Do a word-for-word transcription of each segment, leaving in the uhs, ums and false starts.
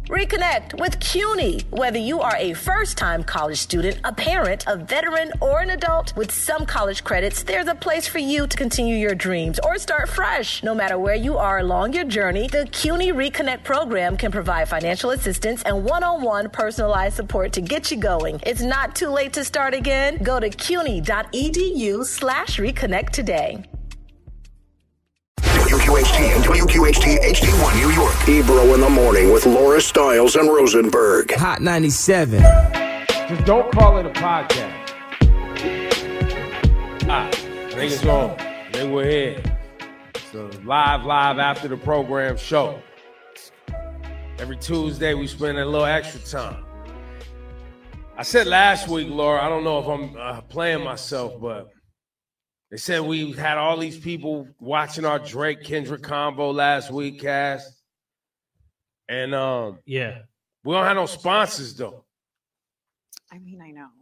Reconnect with CUNY. Whether you are a first-time college student, a parent, a veteran, or an adult, with some college credits, there's a place for you to continue your dreams or start fresh. No matter where you are along your journey, the CUNY Reconnect program can provide financial assistance and one-on-one personalized support to get you going. It's not too late to start again. Go to cuny.edu slash reconnect today. W Q H T and W Q H T H D one New York. Ebro in the morning with Laura Stiles and Rosenberg. Hot ninety-seven. Just don't call it a podcast. Ah, niggas on. Then we're here. So live, live after the program show. Every Tuesday we spend a little extra time. I said last week, Laura, I don't know if I'm uh, playing myself, but they said we had all these people watching our Drake Kendrick convo last week, Cass. And um, yeah, we don't have no sponsors though. I mean, I know.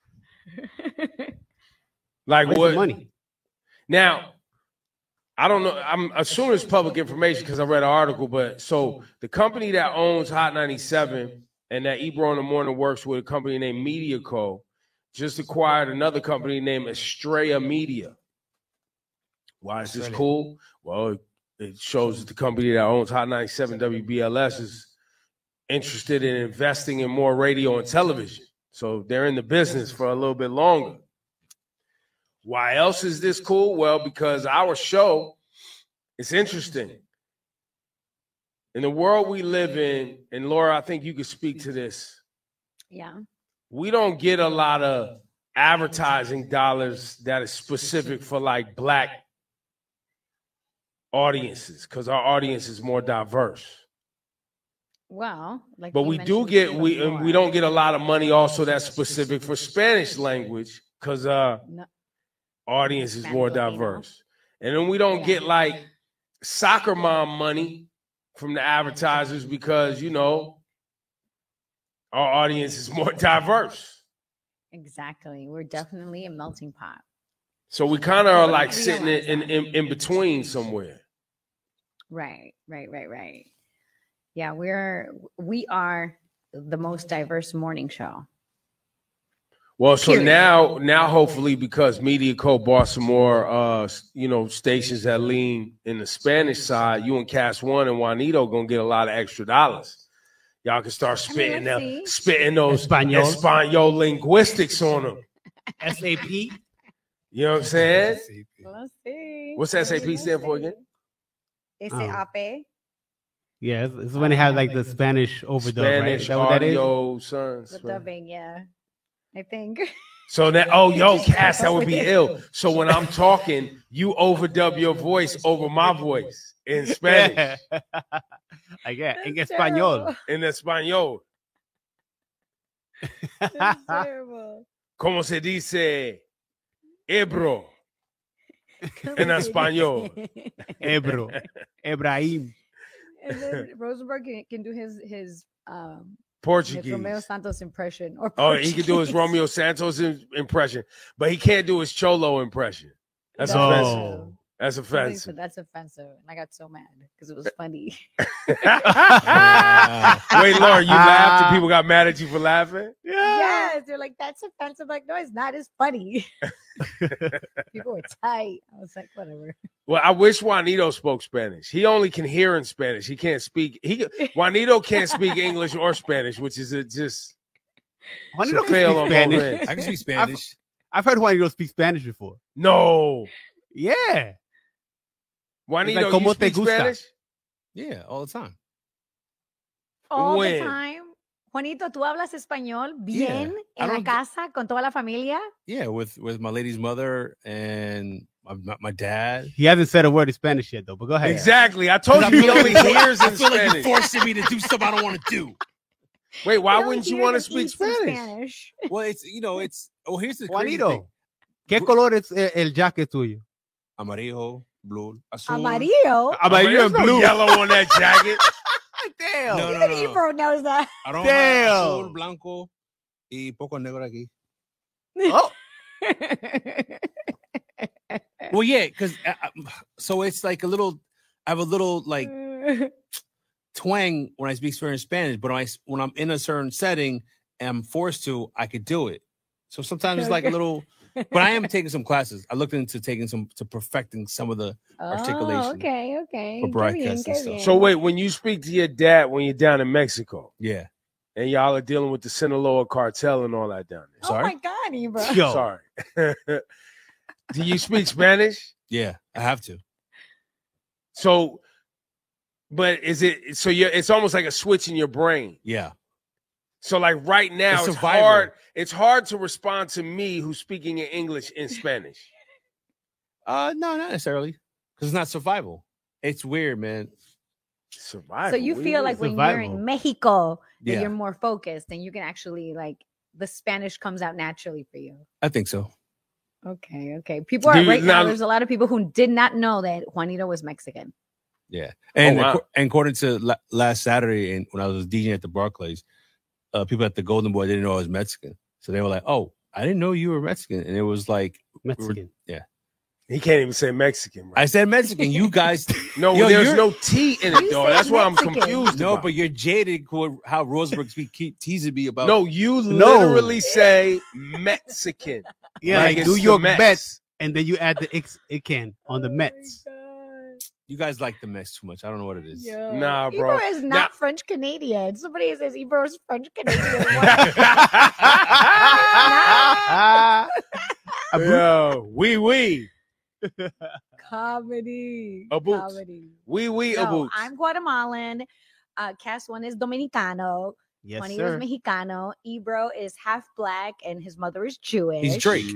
Like Where's what? the money? Now, I don't know. I'm assuming it's public information because I read an article. But so the company that owns Hot ninety-seven and that Ebro in the Morning works with, a company named MediaCo, just acquired another company named Estrella Media. Why is this cool? Well, it shows that the company that owns Hot ninety-seven W B L S is interested in investing in more radio and television. So they're in the business for a little bit longer. Why else is this cool? Well, because our show is interesting. In the world we live in, and Laura, I think you could speak to this. Yeah. We don't get a lot of advertising dollars that is specific for like Black audiences because our audience is more diverse. Well, like but we do get we and we don't get a lot of money also that's specific for Spanish language because uh no. audience is more diverse. And then we don't yeah. get like soccer mom money from the advertisers because, you know, our audience is more diverse. Exactly. We're definitely a melting pot. So we kind of are like sitting in, in, in, in between somewhere. Right, right, right, right. Yeah, we're we are the most diverse morning show. Well, so Period. now, now hopefully because MediaCo bought some more, uh, you know, stations that lean in the Spanish side, you and Cass One and Juanito gonna get a lot of extra dollars. Y'all can start spitting, I mean, them, spitting those Espanol. Espanol linguistics on them. S A P. You know what I'm saying? Let's see. What's S A P stand for again? S Oh. A P. Yeah, it's, it's when they have like the Spanish overdub, right? Spanish Is that what that is? audio sons. The dubbing, yeah. I think. So that, oh, yo, Cass, that would be ill. So when I'm talking, you overdub your voice over my voice in Spanish. Yeah. Like, yeah, in That's Espanol. terrible. In Espanol. That's terrible. Como se dice Ebro en Espanol. Ebro. Ebrahim. And then Rosenberg can, can do his his um his Portuguese. Romeo Santos impression. Or Oh, he can do his Portuguese. Romeo Santos im- impression, but he can't do his Cholo impression. That's No. offensive. That's Somebody offensive. said that's offensive. And I got so mad because it was funny. Wait, Laura, you laughed and people got mad at you for laughing? Yes, they're like, that's offensive. Like, no, it's not. It's funny. People were tight. I was like, whatever. Well, I wish Juanito spoke Spanish. He only can hear in Spanish. He can't speak. He Juanito can't speak English or Spanish, which is a, just Juanito a can fail speak on both Spanish. ends. I can speak Spanish. I've heard Juanito speak Spanish before. No. Yeah. Juanito, like, ¿cómo you te speak gusta? Spanish? Yeah, all the time. All When? the time. Juanito, ¿tú hablas español bien I en la don't- casa con toda la familia? Yeah, with with my lady's mother and my, my dad. He hasn't said a word in Spanish yet, though, but go ahead. Exactly. I told you he only hears I in feel like you're Spanish. forcing me to do something I don't want to do. Wait, why He only wouldn't you hears want to and speak eats in Spanish? Spanish. Well, it's you know, it's oh here's the crazy Juanito, thing. ¿qué color es el, el jacket tuyo? Amarillo, blue, azul. Amarillo. Amarillo There's and no blue. yellow on that jacket. Damn. No, no, Even no, no. Ebro knows that. Aroma, Damn. azul, blanco, y poco negro aquí. Oh. Well, yeah, because uh, so it's like a little. I have a little like twang when I speak certain Spanish, but when, I, when I'm in a certain setting and I'm forced to, I could do it. So sometimes it's like a little, but I am taking some classes. I looked into taking some, to perfecting some of the articulation. Oh, okay, okay. For broadcast Carry in, and carry stuff. in. So wait, when you speak to your dad when you're down in Mexico, Yeah. and y'all are dealing with the Sinaloa cartel and all that down there. Oh Sorry? my God, Ebro. Yo, Sorry. Do you speak Spanish? Yeah, I have to. So, but is it so? You it's almost like a switch in your brain. Yeah. So, like right now, It's it's, survival. hard. It's hard to respond to me who's speaking in English in Spanish. Uh, no, not necessarily, because it's not survival. It's weird, man. Survival. So you what do feel mean? like when you're Survival. in Mexico, that Yeah. you're more focused and you can actually like the Spanish comes out naturally for you. I think so. Okay, okay. People Do are you- right now. now- There's a lot of people who did not know that Juanito was Mexican. Yeah, and, Oh, wow. acco- and according to la- last Saturday, and when I was DJing at the Barclays, uh, people at the Golden Boy didn't know I was Mexican, so they were like, "Oh, I didn't know you were Mexican," and it was like, Mexican. He can't even say Mexican. Right? I said Mexican. You guys, no, Yo, there's you're- no T in it You though. said That's why I'm Mexican. confused. no, about. but you're jaded. with How Rosenberg speak, keep teasing me about. no, you No. literally say Mexican. Yeah, like it's New the York Mets. Mets, and then you add the X Ican on the Mets. you guys like the mess too much. I don't know what it is. Nah, bro. Ebro is not Now- French Canadian. Somebody says Ebro is French Canadian. Ah, a brute. Yo, wee wee, Comedy. A boots. Comedy. wee wee, No, aboots. I'm Guatemalan. Uh, Cass one is Dominicano. Yes, Juanito sir. is Mexicano. Ebro is half black and his mother is Jewish. He's Drake.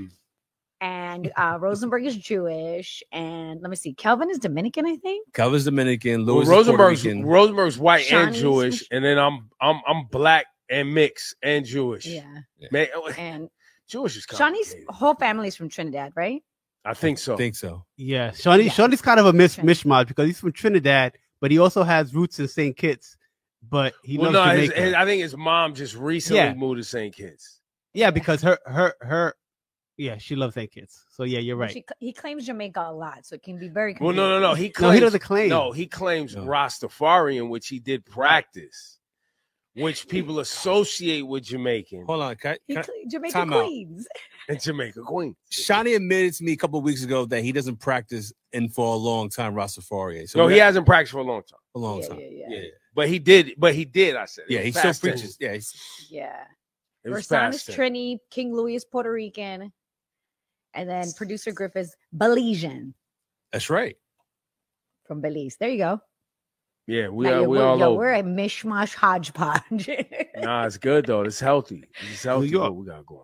And uh, Rosenberg is Jewish. And let me see. Kelvin is Dominican, I think. Calvin's Dominican. Well, Louis is Puerto Rosenberg's Rican. Rosenberg's white and Shawnee's Jewish, Mich- and then I'm I'm I'm black and mixed and Jewish. Yeah. Man, And Jewish is Shawnee's complicated. whole family is from Trinidad, right? I think so. I think so. Yeah, Shawnee. Yeah. Shawnee's kind of a mis- Okay. mishmash because he's from Trinidad, but he also has roots in Saint Kitts. But he well, loves no, his, Jamaica. his- I think his mom just recently Yeah. moved to Saint Kitts. yeah, because her, her, her. Yeah, she loves Saint Kitts. So yeah, you're right. She, he claims Jamaica a lot, so it can be very Well, no, no, no. He No, claims, he doesn't claim. No, he claims No. Rastafarian, which he did practice, which people associate with Jamaican Hold on. Can I, He can I- cl- Jamaica time out. Queens. and Jamaica Queen. Shawnee admitted to me a couple of weeks ago that he doesn't practice in for a long time Rastafari. So No, we he got- hasn't practiced for a long time. a long Yeah, time. yeah, yeah. yeah, But he did. But he did. I said. It yeah. was He still past preaches. tense. Yeah, he's, Yeah. It was Rasan is past tense. Trini, King Louis is Puerto Rican, and then producer Griff is Belizean that's right. from Belize. There you go. Yeah, we Now, are. yo, We we're, all yo, over. we're a mishmash hodgepodge. Nah, it's good though. It's healthy. It's healthy. York. What we got going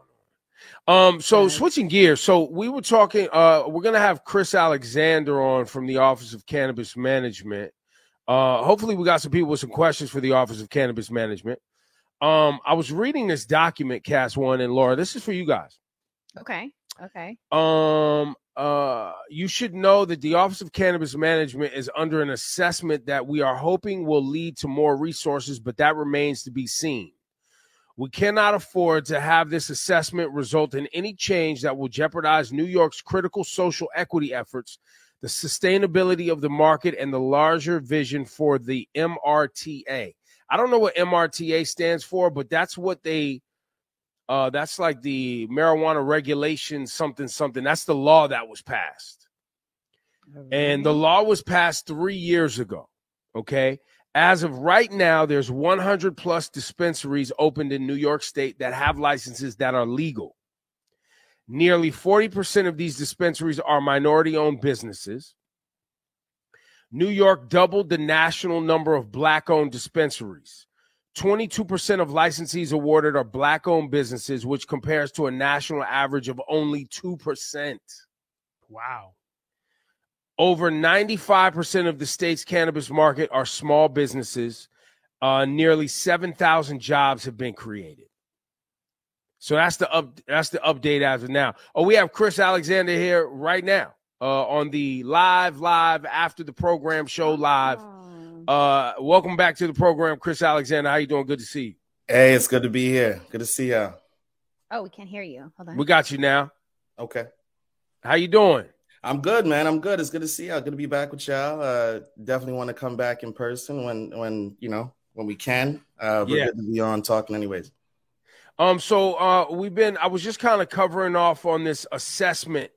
on. Um, so Right. switching gears. So we were talking. Uh, we're gonna have Chris Alexander on from the Office of Cannabis Management. Uh, hopefully, we got some people with some questions for the Office of Cannabis Management. Um, I was reading this document, Cass One and Laura. This is for you guys. Okay. Okay. Um, uh, you should know that the Office of Cannabis Management is under an assessment that we are hoping will lead to more resources, but that remains to be seen. We cannot afford to have this assessment result in any change that will jeopardize New York's critical social equity efforts, the sustainability of the market, and the larger vision for the M R T A. I don't know what M R T A stands for, but that's what they Uh, that's like the marijuana regulation something something. That's the law that was passed. And the law was passed three years ago. Okay. As of right now, there's one hundred plus dispensaries opened in New York State that have licenses that are legal. Nearly forty percent of these dispensaries are minority owned businesses. New York doubled the national number of black owned dispensaries. twenty-two percent of licensees awarded are black-owned businesses, which compares to a national average of only two percent. Wow. Over ninety-five percent of the state's cannabis market are small businesses. Uh, nearly seven thousand jobs have been created. So that's the up, that's the update as of now. Oh, we have Chris Alexander here right now uh, on the live, live after the program show live. Uh, welcome back to the program, Chris Alexander. How you doing? Good to see you. Hey, it's good to be here. Good to see y'all. Oh, we can't hear you. Hold on. We got you now. Okay. How you doing? I'm good, man. I'm good. It's good to see y'all. Good to be back with y'all. Uh, definitely want to come back in person when, when you know, when we can. Uh, but Yeah. good to be on talking anyways. Um, so uh, we've been. I was just kind of covering off on this assessment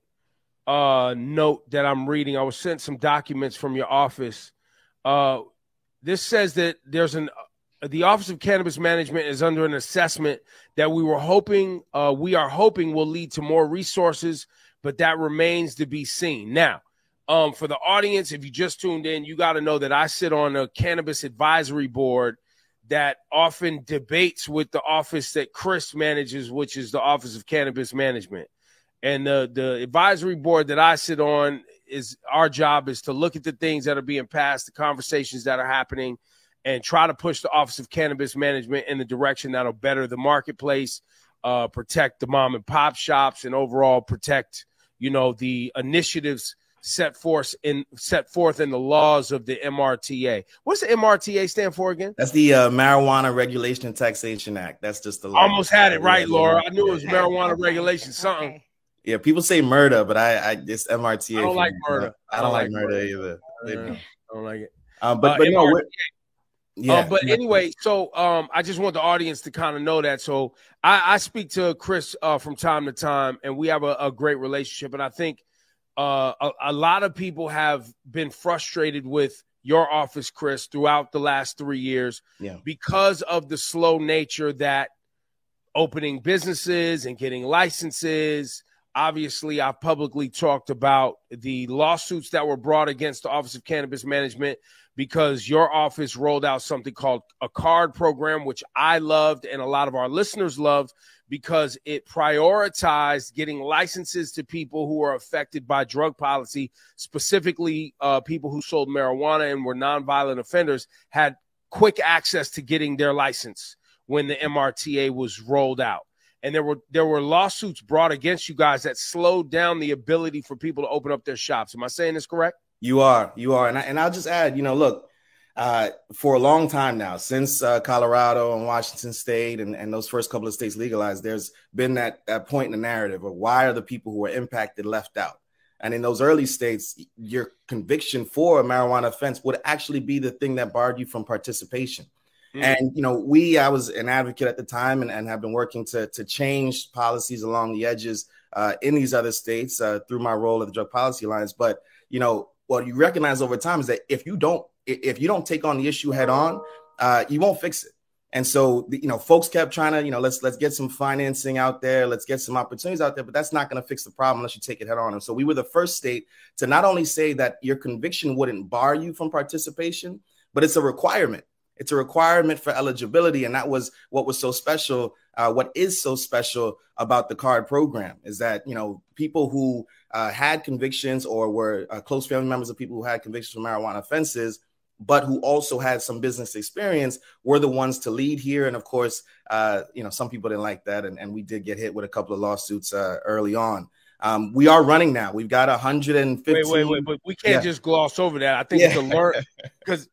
uh, note that I'm reading. I was sent some documents from your office. Uh, this says that there's an uh, the Office of Cannabis Management is under an assessment that we were hoping uh, we are hoping will lead to more resources, but that remains to be seen. Now, um, for the audience, if you just tuned in, you got to know that I sit on a cannabis advisory board that often debates with the office that Chris manages, which is the Office of Cannabis Management. And the, the advisory board that I sit on is our job is to look at the things that are being passed, the conversations that are happening, and try to push the Office of Cannabis Management in the direction that'll better the marketplace, uh, protect the mom and pop shops, and overall protect, you know, the initiatives set forth in set forth in the laws of the M R T A. What's the M R T A stand for again? That's the uh, Marijuana Regulation and Taxation Act. That's just the law. Almost had it right, Yeah, Laura. yeah. I knew it was Okay, marijuana okay, regulation, something. okay. Yeah, people say murder, but I, I it's M R T A. I don't for like me. murder. I don't like murder either. Uh, I don't like it. Um, but Uh, but no, M R T A. we're, yeah. Uh, but anyway, so um, I just want the audience to kind of know that. So I, I speak to Chris uh, from time to time, and we have a, a great relationship. And I think uh, a, a lot of people have been frustrated with your office, Chris, throughout the last three years Yeah. because of the slow nature that opening businesses and getting licenses. Obviously, I've publicly talked about the lawsuits that were brought against the Office of Cannabis Management because your office rolled out something called a card program, which I loved and a lot of our listeners loved because it prioritized getting licenses to people who are affected by drug policy, specifically uh, people who sold marijuana and were nonviolent offenders had quick access to getting their license when the M R T A was rolled out. And there were there were lawsuits brought against you guys that slowed down the ability for people to open up their shops. Am I saying this correct? You are, you are. And, I, and I'll just add, you know, look, uh, for a long time now, since uh, Colorado and Washington State and, and those first couple of states legalized, there's been that, that point in the narrative of why are the people who are impacted left out? And in those early states, your conviction for a marijuana offense would actually be the thing that barred you from participation. Mm-hmm. And, you know, we, I was an advocate at the time and, and have been working to, to change policies along the edges uh, in these other states uh, through my role at the Drug Policy Alliance. But, you know, what you recognize over time is that if you don't, if you don't take on the issue head on, uh, you won't fix it. And so, you know, folks kept trying to, you know, let's let's get some financing out there. Let's get some opportunities out there. But that's not going to fix the problem unless you take it head on. And so we were the first state to not only say that your conviction wouldn't bar you from participation, but it's a requirement. It's a requirement for eligibility. And that was what was so special. Uh, what is so special about the card program is that, you know, people who uh, had convictions or were uh, close family members of people who had convictions for marijuana offenses, but who also had some business experience were the ones to lead here. And of course, uh, you know, some people didn't like that. And, and we did get hit with a couple of lawsuits uh, early on. Um, we are running now. We've got one hundred fifteen. Wait, wait, wait, but we can't Yeah. just gloss over that. I think Yeah. it's a learn because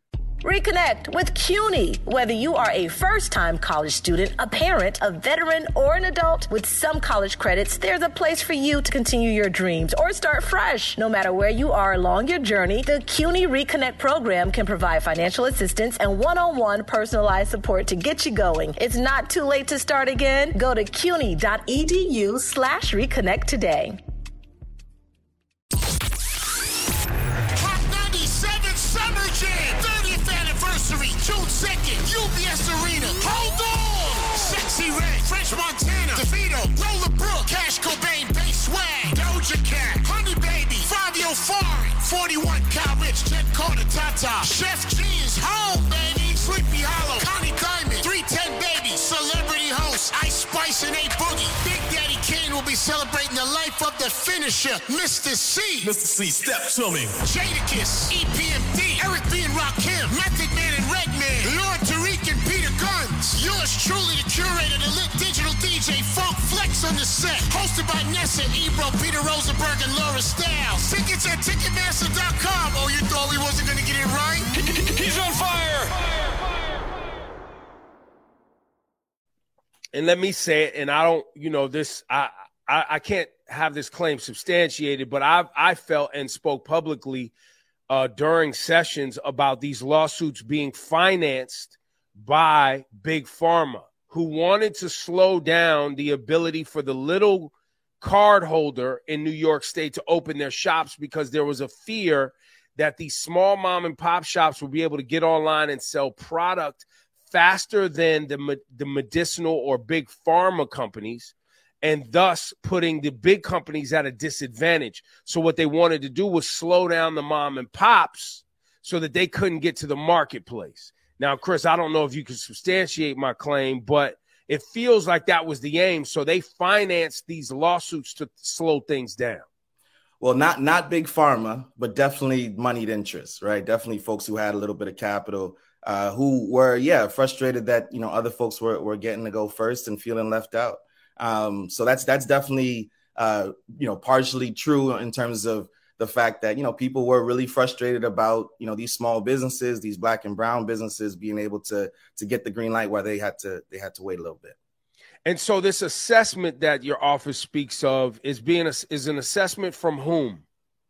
Reconnect with CUNY. Whether you are a first-time college student, a parent, a veteran, or an adult, with some college credits, there's a place for you to continue your dreams or start fresh. No matter where you are along your journey, the CUNY Reconnect program can provide financial assistance and one-on-one personalized support to get you going. It's not too late to start again. Go to cuny.edu slash reconnect today. Summer Jam, thirtieth anniversary, June second, U B S Arena. Hold on! Sexy Red, French Montana, DeVito, Roller Brook, Cash Cobain, Bass Swag, Doja Cat, Honey Baby, Fabio Foreign, forty-one Cal Rich, Jet Carter, Tata, Chef G's, Home Baby, Sleepy Hollow, Connie Diamond, three ten Baby, Celebrity Host, Ice Spice and A Boogie. Big Daddy Kane will be celebrating the life of the finisher, Mister C. Mister C, step to me. Jadakiss, E P M D, Eric B. and Rakim, Method Man and Redman, Lord Tariq and Peter Guns. Yours truly, the curator, the lit digital D J, Funk Flex on the set. Hosted by Nessa, Ebro, Peter Rosenberg, and Laura Styles. Tickets at Ticketmaster dot com. Oh, you thought we wasn't going to get it right? He's on fire. and let me say it, and I don't, you know, this, I, I, I can't have this claim substantiated, but I I felt and spoke publicly uh, during sessions about these lawsuits being financed by Big Pharma, who wanted to slow down the ability for the little card holder in New York State to open their shops because there was a fear that these small mom and pop shops would be able to get online and sell product faster than the, the medicinal or big pharma companies, and thus putting the big companies at a disadvantage. So what they wanted to do was slow down the mom and pops so that they couldn't get to the marketplace. Now, Chris, I don't know if you can substantiate my claim, but it feels like that was the aim. So they financed these lawsuits to slow things down. Well, not not big pharma, but definitely moneyed interests, right? Definitely folks who had a little bit of capital, uh, who were, yeah, frustrated that, you know, other folks were, were getting to go first and feeling left out. Um, so that's that's definitely, uh, you know, partially true in terms of the fact that, you know, people were really frustrated about, you know, these small businesses, these black and brown businesses being able to to get the green light while they had to they had to wait a little bit. And so this assessment that your office speaks of is being a, is an assessment from whom?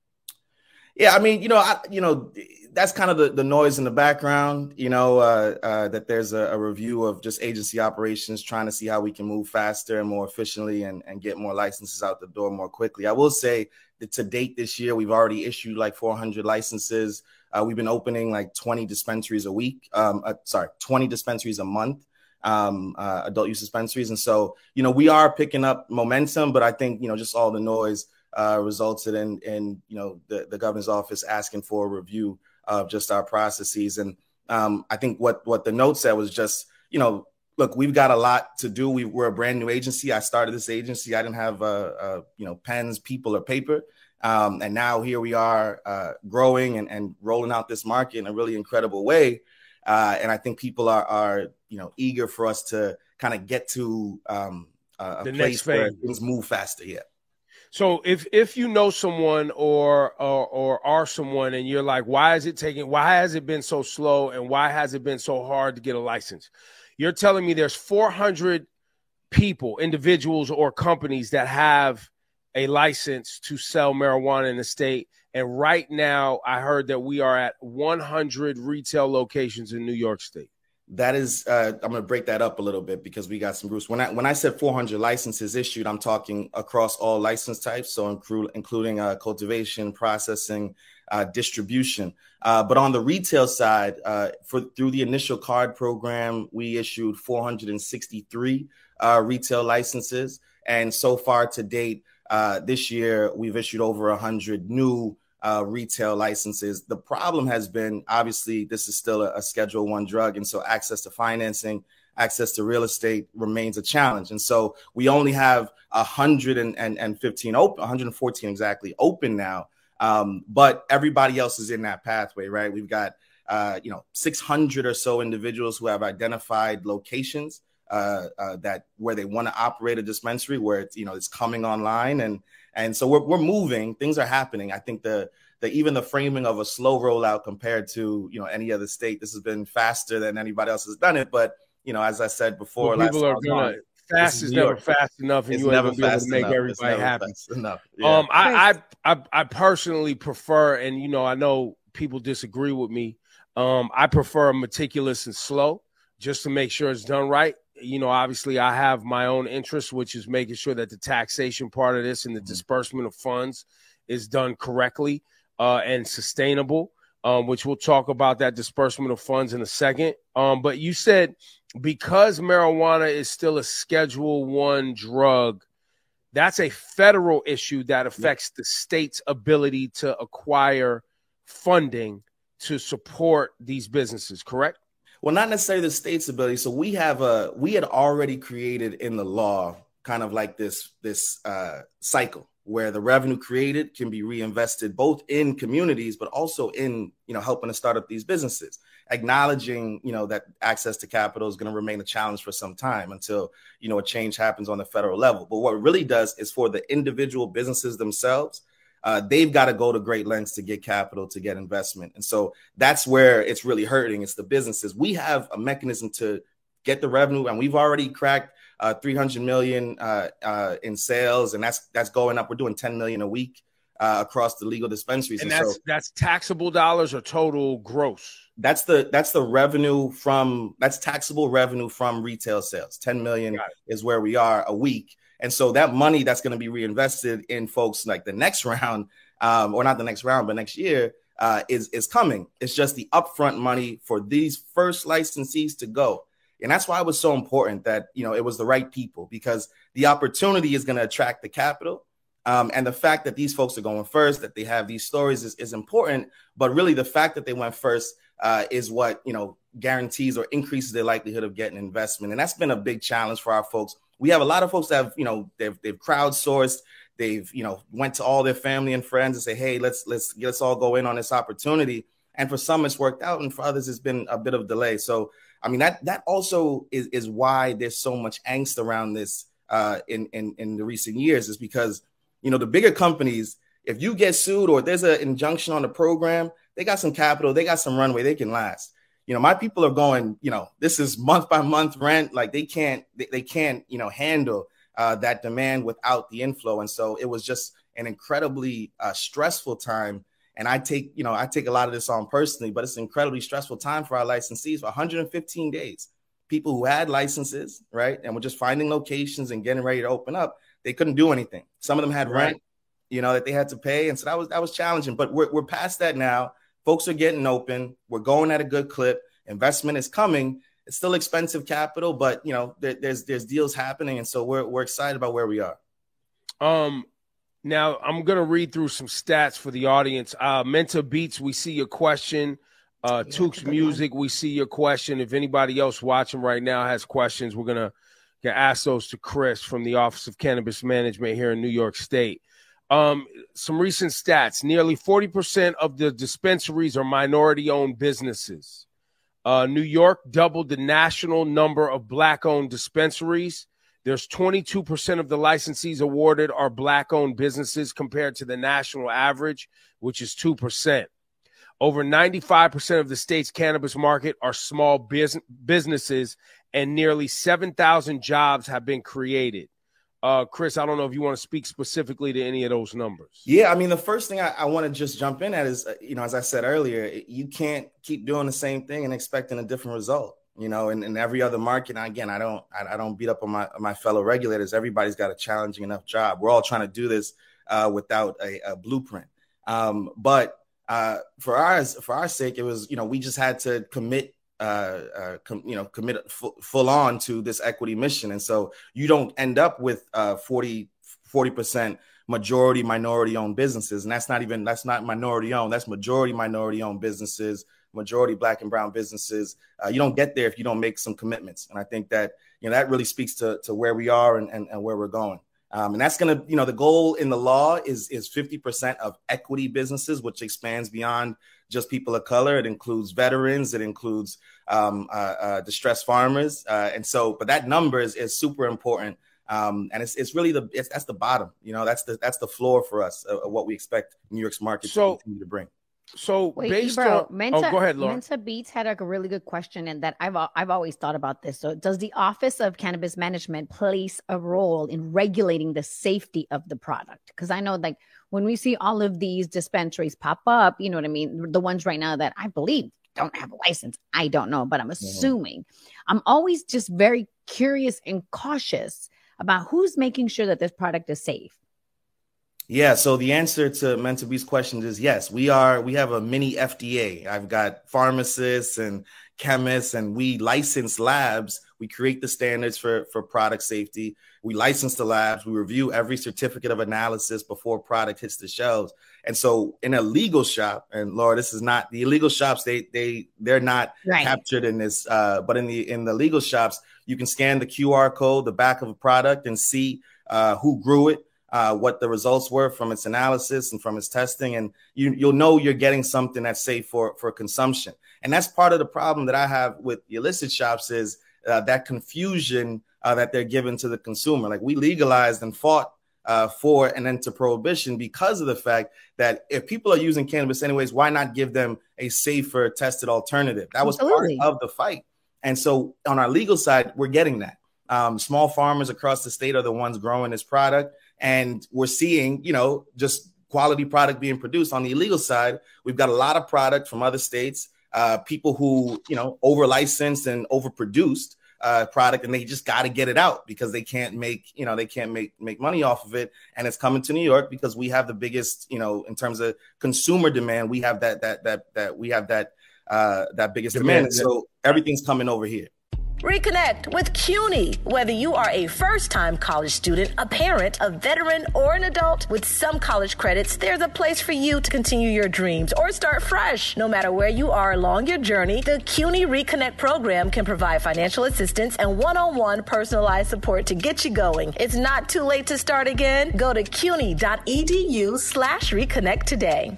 Yeah, I mean, you know, I, you know, that's kind of the, the noise in the background, you know, uh, uh, that there's a, a review of just agency operations, trying to see how we can move faster and more efficiently and, and get more licenses out the door more quickly. I will say that to date this year, we've already issued like four hundred licenses. Uh, we've been opening like twenty dispensaries a week. Um, uh, sorry, twenty dispensaries a month. Um, uh, adult use dispensaries. And so, you know, we are picking up momentum, but I think, you know, just all the noise uh, resulted in, in, you know, the, the governor's office asking for a review of just our processes. And um, I think what, what the note said was just, you know, look, we've got a lot to do. We, we're a brand new agency. I started this agency. I didn't have, uh, uh, you know, pens, people, or paper. Um, and now here we are uh, growing and, and rolling out this market in a really incredible way. Uh, and I think people are, are, you know, eager for us to kind of get to um, uh, a the place next where phase. things move faster. Yeah. So if if you know someone or, or or are someone and you're like, why is it taking? Why has it been so slow? And why has it been so hard to get a license? You're telling me there's four hundred people, individuals or companies that have a license to sell marijuana in the state. And right now, I heard that we are at one hundred retail locations in New York State. That is, uh, I'm going to break that up a little bit because we got some groups. When I when I said four hundred licenses issued, I'm talking across all license types, so include, including uh, cultivation, processing, uh, distribution. Uh, but on the retail side, uh, for through the initial card program, we issued four hundred sixty-three uh, retail licenses, and so far to date, uh, this year we've issued over one hundred new Uh, retail licenses. The problem has been, obviously, this is still a, a Schedule One drug, and so access to financing, access to real estate remains a challenge. And so we only have one hundred fifteen open, one hundred fourteen exactly open now, um, but everybody else is in that pathway, right? We've got uh, you know six hundred or so individuals who have identified locations uh, uh, that where they want to operate a dispensary, where it's you know it's coming online, and And so we're we're moving. Things are happening. I think the the even the framing of a slow rollout compared to you know any other state, this has been faster than anybody else has done it. But you know, as I said before, well, people are gonna on, fast is never fast enough, and it's you never ain't gonna be able to make enough. everybody happy. Enough. Yeah. Um, I, I I I personally prefer, and you know, I know people disagree with me. Um, I prefer meticulous and slow, just to make sure it's done right. You know, obviously I have my own interest, which is making sure that the taxation part of this and the disbursement of funds is done correctly uh, and sustainable, um, which we'll talk about that disbursement of funds in a second. Um, but you said because marijuana is still a Schedule One drug, that's a federal issue that affects the state's ability to acquire funding to support these businesses, correct? Well, not necessarily the state's ability. So we have a we had already created in the law kind of like this this uh, cycle where the revenue created can be reinvested both in communities, but also in, you know, helping to start up these businesses, acknowledging, you know, that access to capital is going to remain a challenge for some time until, you know, a change happens on the federal level. But what it really does is for the individual businesses themselves, Uh, they've got to go to great lengths to get capital, to get investment. And so that's where it's really hurting. It's the businesses. We have a mechanism to get the revenue, and we've already cracked uh, three hundred million uh, uh, in sales, and that's that's going up. We're doing ten million a week uh, across the legal dispensaries, and, and that's so, that's taxable dollars or total gross. That's the that's the revenue from that's taxable revenue from retail sales. ten million is where we are a week, and so that money that's going to be reinvested in folks like the next round, um, or not the next round, but next year. Uh, is is coming. It's just the upfront money for these first licensees to go. And that's why it was so important that, you know, it was the right people, because the opportunity is going to attract the capital. Um, and the fact that these folks are going first, that they have these stories is, is important. But really, the fact that they went first uh, is what, you know, guarantees or increases their likelihood of getting investment. And that's been a big challenge for our folks. We have a lot of folks that have, you know, they've, they've crowdsourced. They've, you know, went to all their family and friends and say, hey, let's let's let's all go in on this opportunity. And for some, it's worked out, and for others, it's been a bit of delay. So, I mean, that that also is, is why there's so much angst around this uh, in, in in the recent years, is because, you know, the bigger companies, if you get sued or there's an injunction on the program, they got some capital, they got some runway, they can last. You know, my people are going, you know, this is month by month rent, like they can't they, they can't, you know, handle Uh, that demand without the inflow. And so it was just an incredibly uh, stressful time. And I take, you know, I take a lot of this on personally, but it's an incredibly stressful time for our licensees for one hundred fifteen days. People who had licenses, right, and were just finding locations and getting ready to open up, they couldn't do anything. Some of them had Right. rent, you know, that they had to pay. And so that was that was challenging. But we're we're past that now. Folks are getting open. We're going at a good clip. Investment is coming. It's still expensive capital, but, you know, there, there's there's deals happening, and so we're we're excited about where we are. Um, now I'm gonna read through some stats for the audience. Uh, Menta Beats, we see your question. Uh, Yeah, Tukes Music, we see your question. If anybody else watching right now has questions, we're gonna get ask those to Chris from the Office of Cannabis Management here in New York State. Um, some recent stats: nearly forty percent of the dispensaries are minority-owned businesses. Uh, New York doubled the national number of Black-owned dispensaries. There's twenty-two percent of the licensees awarded are Black-owned businesses compared to the national average, which is two percent. Over ninety-five percent of the state's cannabis market are small bus- businesses, and nearly seven thousand jobs have been created. Uh, Chris, I don't know if you want to speak specifically to any of those numbers. Yeah, I mean, the first thing I, I want to just jump in at is, uh, you know, as I said earlier, you can't keep doing the same thing and expecting a different result. You know, in, in every other market, and again, I don't, I, I don't beat up on my my fellow regulators. Everybody's got a challenging enough job. We're all trying to do this uh, without a, a blueprint. Um, but uh, for ours, for our sake, it was, you know, we just had to commit. Uh, uh, com, you know, commit f- full on to this equity mission. And so you don't end up with uh, forty percent majority minority owned businesses. And that's not even, that's not minority owned, that's majority minority owned businesses, majority Black and brown businesses. Uh, you don't get there if you don't make some commitments. And I think that, you know, that really speaks to, to where we are and, and, and where we're going. Um, and that's going to, you know, the goal in the law is, is fifty percent of equity businesses, which expands beyond just people of color. It includes veterans. It includes um, uh, uh, distressed farmers. Uh, and so, but that number is, is super important. Um, and it's it's really the, it's, that's the bottom, you know, that's the, that's the floor for us of, of what we expect New York's market So- to continue to bring. So Wait, based Ebro, on, Menta, oh, go ahead, Laura. Menta Beats had like a really good question, and that I've al- I've always thought about this. So, does the Office of Cannabis Management plays a role in regulating the safety of the product? Because I know, like, when we see all of these dispensaries pop up, you know what I mean? The ones right now that I believe don't have a license, I don't know, but I'm assuming. I'm always just very curious and cautious about who's making sure that this product is safe. Yeah, so the answer to Menta Beats' question is yes. We are. We have a mini F D A. I've got pharmacists and chemists, and we license labs. We create the standards for, for product safety. We license the labs. We review every certificate of analysis before product hits the shelves. And so in a legal shop, and Laura, this is not the illegal shops, they they they're not Right. captured in this. Uh, but in the in the legal shops, you can scan the Q R code, the back of a product, and see uh, who grew it. Uh, what the results were from its analysis and from its testing, and you, you'll know you're getting something that's safe for, for consumption. And that's part of the problem that I have with the illicit shops is uh, that confusion uh, that they're given to the consumer. Like we legalized and fought uh, for an end to prohibition because of the fact that if people are using cannabis anyways, why not give them a safer tested alternative? That was Absolutely. part of the fight. And so on our legal side, we're getting that. Um, small farmers across the state are the ones growing this product. And we're seeing, you know, just quality product being produced. On the illegal side, we've got a lot of product from other states, uh, people who, you know, over licensed and overproduced uh, product, and they just got to get it out because they can't make, you know, they can't make make money off of it. And it's coming to New York because we have the biggest, you know, in terms of consumer demand, we have that that that that we have that uh, that biggest demand. demand. So everything's coming over here. Reconnect with CUNY. Whether you are a first-time college student, a parent, a veteran, or an adult with some college credits, there's a place for you to continue your dreams or start fresh. No matter where you are along your journey, the CUNY Reconnect program can provide financial assistance and one-on-one personalized support to get you going. It's not too late to start again. Go to cuny.edu slash reconnect today.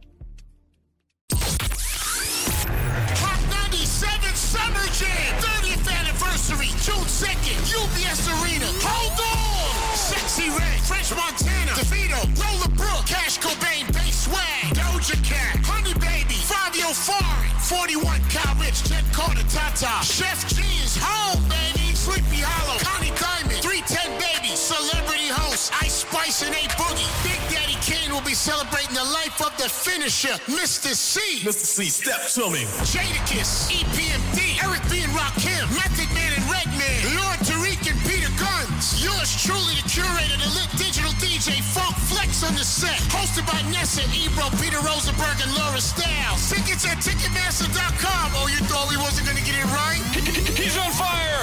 June second, U B S Arena. Hold on! Sexy Red, French Montana, DeVito, Roller Brook, Cash Cobain, Bass Swag, Doja Cat, Honey Baby, Fabio Foreign, forty-one Cal Rich, Jet Carter, Tata, Chef G's home, baby, Sleepy Hollow, Connie Diamond, three ten Baby, Celebrity Host, Ice Spice and A Boogie. Big Daddy Kane will be celebrating the life of the finisher, Mister C. Mister C, step to me. Jadakiss, E P M D, Eric B. and Rakim, Method Man and Redman, Lord Tariq and Peter Guns. Yours truly, the curator, the lit digital D J, Funk Flex on the set. Hosted by Nessa, Ebro, Peter Rosenberg, and Laura Styles. Tickets at Ticketmaster dot com. Oh, you thought we wasn't going to get it right? He's on fire.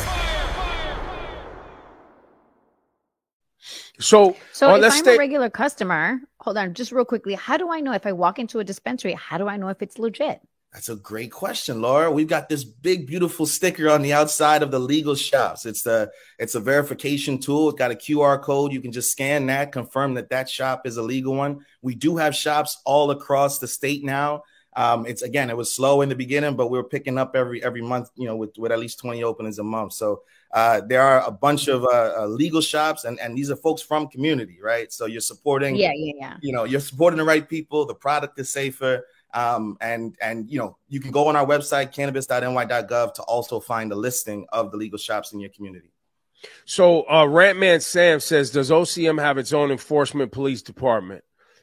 So, so uh, if let's I'm stay- a regular customer, hold on, just real quickly, how do I know if I walk into a dispensary, how do I know if it's legit? That's a great question, Laura. We've got this big, beautiful sticker on the outside of the legal shops. It's a, it's a verification tool. It's got a Q R code. You can just scan that, confirm that that shop is a legal one. We do have shops all across the state now. Um, it's again, it was slow in the beginning, but we're picking up every every month, you know, with, with at least twenty openings a month. So uh, there are a bunch of uh, uh, legal shops, and, and these are folks from community, right? So you're supporting, yeah, yeah, yeah. You know, you're supporting the right people. The product is safer. Um, and, and, you know, you can go on our website, cannabis dot N Y dot gov, to also find a listing of the legal shops in your community. So uh, Rantman Sam says, does O C M have its own enforcement police department?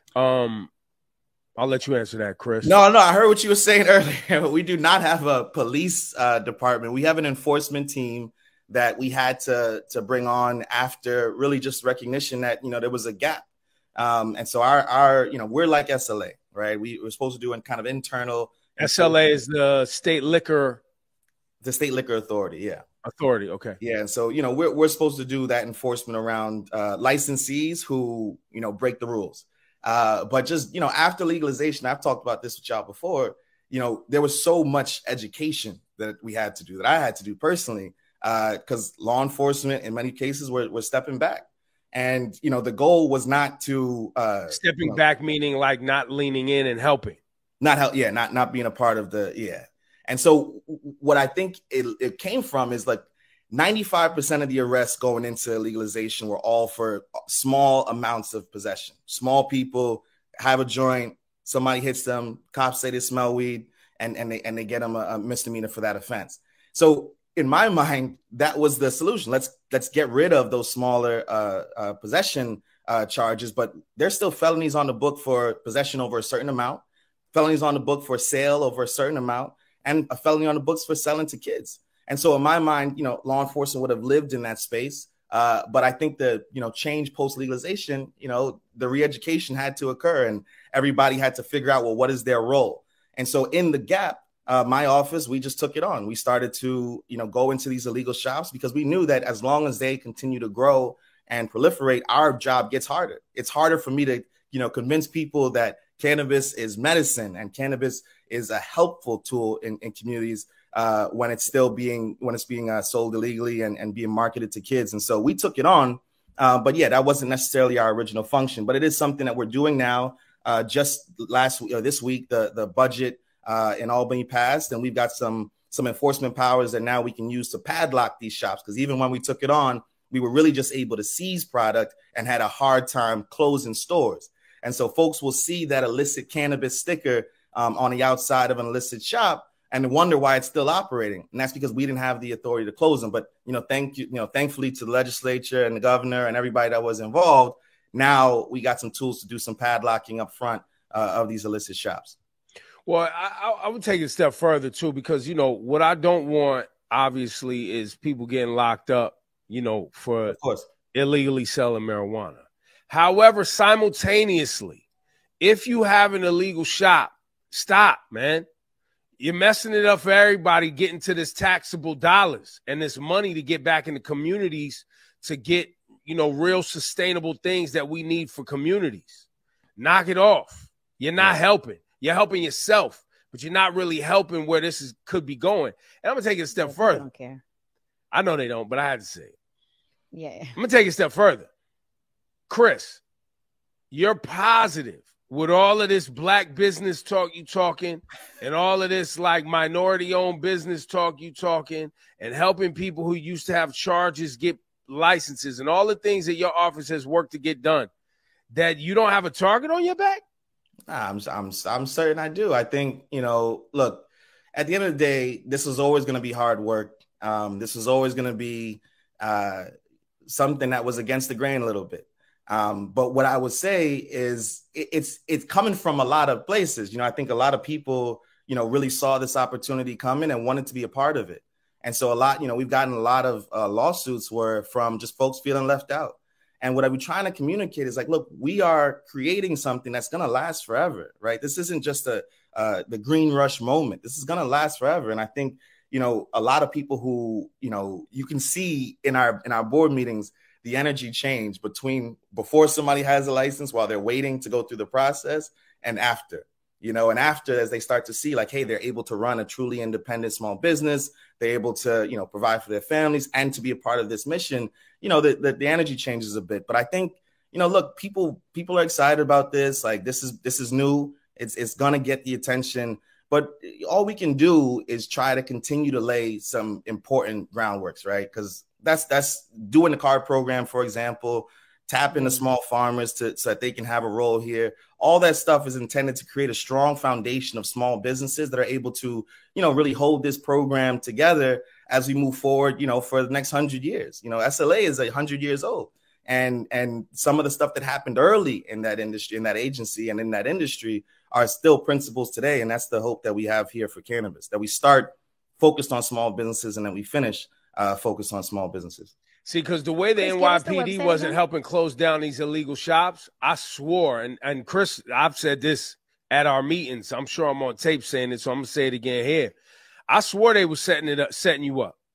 Um, I'll let you answer that, Chris. No, no, I heard what you were saying earlier. We do not have a police uh, department. We have an enforcement team that we had to, to bring on after really just recognition that, you know, there was a gap. Um, and so our, our, you know, we're like S L A. Right, we were supposed to do in kind of internal. S L A is the state liquor, the state liquor authority. Yeah, authority. Okay. Yeah, and so you know we're we're supposed to do that enforcement around uh, licensees who you know break the rules. Uh, but just you know after legalization, I've talked about this with y'all before. You know there was so much education that we had to do, that I had to do personally, because uh, law enforcement in many cases were were stepping back. And, you know, the goal was not to uh, stepping you know, back, meaning like not leaning in and helping, not help. Yeah. Not, not being a part of the. Yeah. And so what I think it, it came from is like ninety-five percent of the arrests going into legalization were all for small amounts of possession. Small people have a joint. Somebody hits them. Cops say they smell weed and, and they, and they get them a, a misdemeanor for that offense. So in my mind, that was the solution. Let's let's get rid of those smaller uh, uh, possession uh, charges, but there's still felonies on the book for possession over a certain amount, felonies on the book for sale over a certain amount, and a felony on the books for selling to kids. And so in my mind, you know, law enforcement would have lived in that space. Uh, but I think the, you know, change post legalization, you know, the re-education had to occur and everybody had to figure out, well, what is their role? And so in the gap, Uh, my office, we just took it on. We started to, you know, go into these illegal shops because we knew that as long as they continue to grow and proliferate, our job gets harder. It's harder for me to, you know, convince people that cannabis is medicine and cannabis is a helpful tool in, in communities uh, when it's still being when it's being uh, sold illegally and, and being marketed to kids. And so we took it on. Uh, but yeah, that wasn't necessarily our original function, but it is something that we're doing now. Uh, just last week, or this week, the the budget Uh, in Albany passed, and we've got some some enforcement powers that now we can use to padlock these shops, because even when we took it on, we were really just able to seize product and had a hard time closing stores. And so folks will see that illicit cannabis sticker um, on the outside of an illicit shop, and wonder why it's still operating. And that's because we didn't have the authority to close them. But, you know, thank you, you know, thankfully to the legislature and the governor and everybody that was involved, now we got some tools to do some padlocking up front uh, of these illicit shops. Well, I, I would take it a step further, too, because, you know, what I don't want, obviously, is people getting locked up, you know, for of course. illegally selling marijuana. However, simultaneously, if you have an illegal shop, stop, man. You're messing it up for everybody getting to this taxable dollars and this money to get back in the communities to get, you know, real sustainable things that we need for communities. Knock it off. You're not helping. You're helping yourself, but you're not really helping where this is could be going. And I'm going to take it a step Yes, further. I don't care. I know they don't, but I had to say it. Yeah. I'm going to take it a step further. Chris, you're positive with all of this black business talk you talking and all of this like minority-owned business talk you talking and helping people who used to have charges get licenses and all the things that your office has worked to get done, that you don't have a target on your back? I'm, I'm, I'm certain I do. I think, you know, look, at the end of the day, this is always going to be hard work. Um, this is always going to be uh, something that was against the grain a little bit. Um, but what I would say is it, it's it's coming from a lot of places. You know, I think a lot of people, you know, really saw this opportunity coming and wanted to be a part of it. And so a lot, you know, we've gotten a lot of uh, lawsuits where from just folks feeling left out. And what I'm trying to communicate is like, look, we are creating something that's going to last forever, right? This isn't just a uh, the green rush moment. This is going to last forever. And I think, you know, a lot of people who, you know, you can see in our in our board meetings, the energy change between before somebody has a license while they're waiting to go through the process and after, you know, and after as they start to see like, hey, they're able to run a truly independent small business. They're able to, you know, provide for their families and to be a part of this mission. You know, the, the, the energy changes a bit. But I think, you know, look, people people are excited about this. Like this is this is new. It's it's going to get the attention. But all we can do is try to continue to lay some important groundworks, right? Because That's that's doing the card program, for example, tapping the small farmers to so that they can have a role here. All that stuff is intended to create a strong foundation of small businesses that are able to, you know, really hold this program together as we move forward, you know, for the next hundred years. You know, S L A is a hundred years old. And and some of the stuff that happened early in that industry, in that agency and in that industry are still principles today. And that's the hope that we have here for cannabis, that we start focused on small businesses and that we finish Uh, focus on small businesses. See, because the way the Chris, N give Y us the P D website wasn't again. helping close down these illegal shops, I swore, and, and Chris, I've said this at our meetings. I'm sure I'm on tape saying it, so I'm gonna say it again here. I swore they were setting it up, setting you up.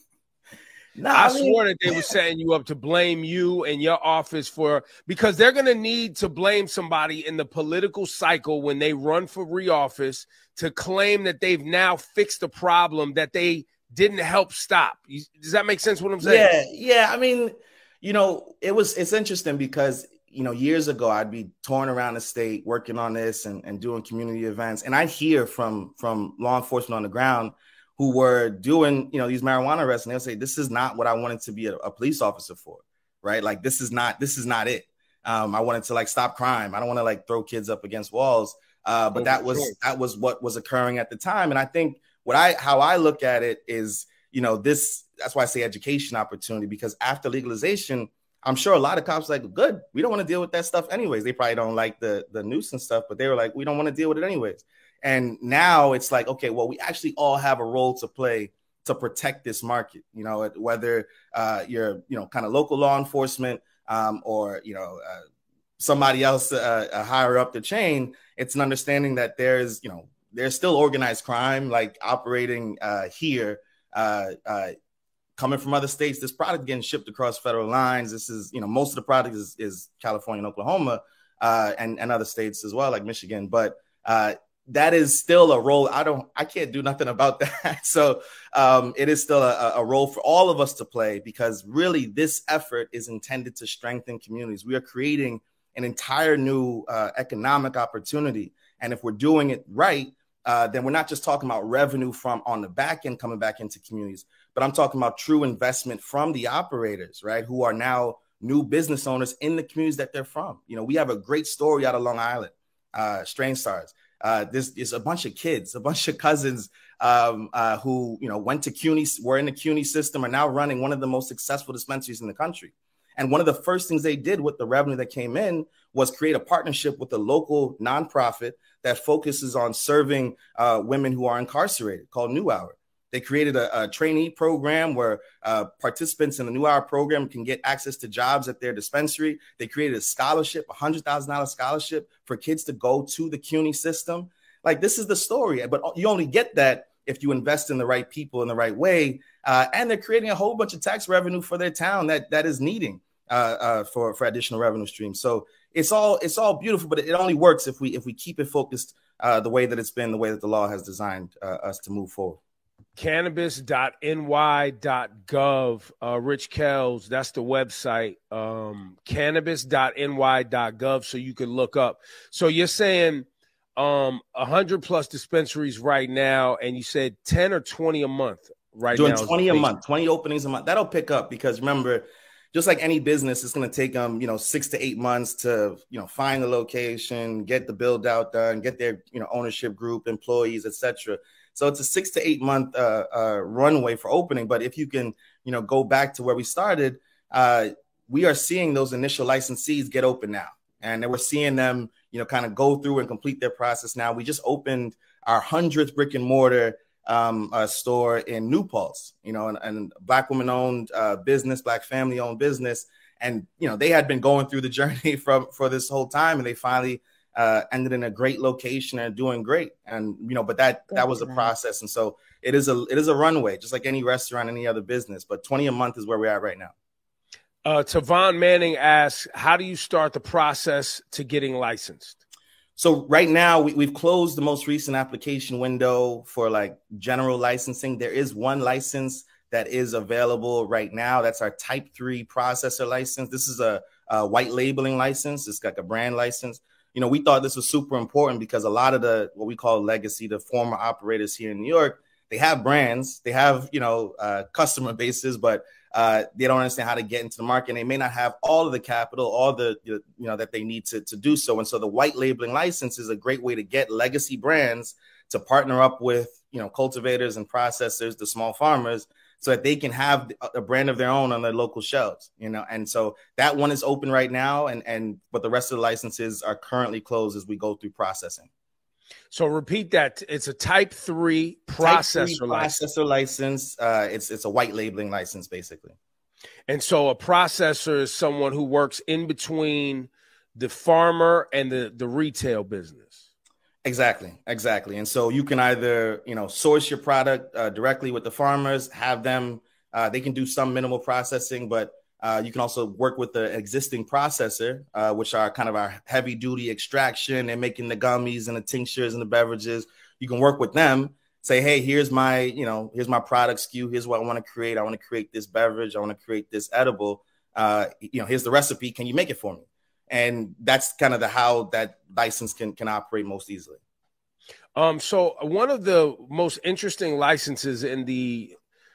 Nah, I, I mean- swore that they were setting you up to blame you and your office for, because they're gonna need to blame somebody in the political cycle when they run for re-office to claim that they've now fixed a problem that they didn't help stop. You, does that make sense what I'm saying? Yeah, yeah. I mean, you know, it was it's interesting because, you know, years ago I'd be touring around the state working on this and, and doing community events. And I hear from from law enforcement on the ground who were doing, you know, these marijuana arrests, and they'll say, this is not what I wanted to be a, a police officer for, right? Like this is not this is not it. Um, I wanted to like stop crime. I don't want to like throw kids up against walls. Uh, but Oh, that for was sure. that was what was occurring at the time. And I think what I how I look at it is, you know, this that's why I say education opportunity, because after legalization, I'm sure a lot of cops are like, good, we don't want to deal with that stuff anyways. They probably don't like the the nuisance stuff, but they were like, we don't want to deal with it anyways. And now it's like, okay, well, we actually all have a role to play to protect this market, you know, whether uh, you're, you know, kind of local law enforcement um, or, you know, uh, somebody else uh, uh, higher up the chain. It's an understanding that there's, you know, there's still organized crime like operating uh, here, uh, uh, coming from other states. This product getting shipped across federal lines. This is, you know, most of the product is, is California and Oklahoma uh, and, and other states as well, like Michigan. But uh, that is still a role. I don't, I can't do nothing about that. So um, it is still a, a role for all of us to play, because really this effort is intended to strengthen communities. We are creating an entire new uh, economic opportunity. And if we're doing it right, uh, then we're not just talking about revenue from on the back end coming back into communities, but I'm talking about true investment from the operators, right, who are now new business owners in the communities that they're from. You know, we have a great story out of Long Island, uh, Strange Stars. Uh, this is a bunch of kids, a bunch of cousins um, uh, who, you know, went to CUNY, were in the CUNY system, are now running one of the most successful dispensaries in the country. And one of the first things they did with the revenue that came in was create a partnership with a local nonprofit that focuses on serving uh, women who are incarcerated called New Hour. They created a, a trainee program where uh, participants in the New Hour program can get access to jobs at their dispensary. They created a scholarship, a one hundred thousand dollars scholarship for kids to go to the CUNY system. Like, this is the story, but you only get that if you invest in the right people in the right way. Uh, and they're creating a whole bunch of tax revenue for their town that that is needing uh, uh, for, for additional revenue streams. So it's all it's all beautiful, but it only works if we if we keep it focused uh, the way that it's been, the way that the law has designed uh, us to move forward. cannabis dot N Y dot gov, uh, Rich Kells, that's the website, um, cannabis dot N Y dot gov, so you can look up. So you're saying um, one hundred plus dispensaries right now, and you said ten or twenty a month right Doing now. Doing twenty a month, twenty openings a month. That'll pick up because, remember, just like any business, it's going to take them, you know, six to eight months to, you know, find the location, get the build out done, get their, you know, ownership group, employees, et cetera. So it's a six to eight month uh, uh, runway for opening. But if you can, you know, go back to where we started, uh, we are seeing those initial licensees get open now. And then we're seeing them, you know, kind of go through and complete their process now. We just opened our hundredth brick and mortar um, uh, store in New Paltz, you know, and, and Black woman owned uh, business, Black family owned business. And, you know, they had been going through the journey from for this whole time, and they finally uh, ended in a great location and doing great. And, you know, but that Good that was a that. process. And so it is a it is a runway, just like any restaurant, any other business. But twenty a month is where we're at right now. Uh, Tavon Manning asks, how do you start the process to getting licensed? So right now we, we've closed the most recent application window for like general licensing. There is one license that is available right now. That's our type three processor license. This is a, a white labeling license. It's like a brand license. You know, we thought this was super important because a lot of the, what we call legacy, the former operators here in New York, they have brands, they have, you know, uh, customer bases, but uh, they don't understand how to get into the market. And they may not have all of the capital, all the, you know, that they need to, to do so. And so the white labeling license is a great way to get legacy brands to partner up with, you know, cultivators and processors, the small farmers, so that they can have a brand of their own on their local shelves, you know. And so that one is open right now. And, and but the rest of the licenses are currently closed as we go through processing. So repeat that. It's a type three processor type three license. Processor license. Uh, it's it's a white labeling license, basically. And so a processor is someone who works in between the farmer and the, the retail business. Exactly, exactly. And so you can either, you know, source your product uh, directly with the farmers, have them, uh, they can do some minimal processing, but uh, you can also work with the existing processor, uh, which are kind of our heavy duty extraction and making the gummies and the tinctures and the beverages. You can work with them, say, hey, here's my, you know, here's my product S K U. Here's what I want to create. I want to create this beverage. I want to create this edible. Uh, you know, here's the recipe. Can you make it for me? And that's kind of the how that license can can operate most easily. Um, so one of the most interesting licenses in the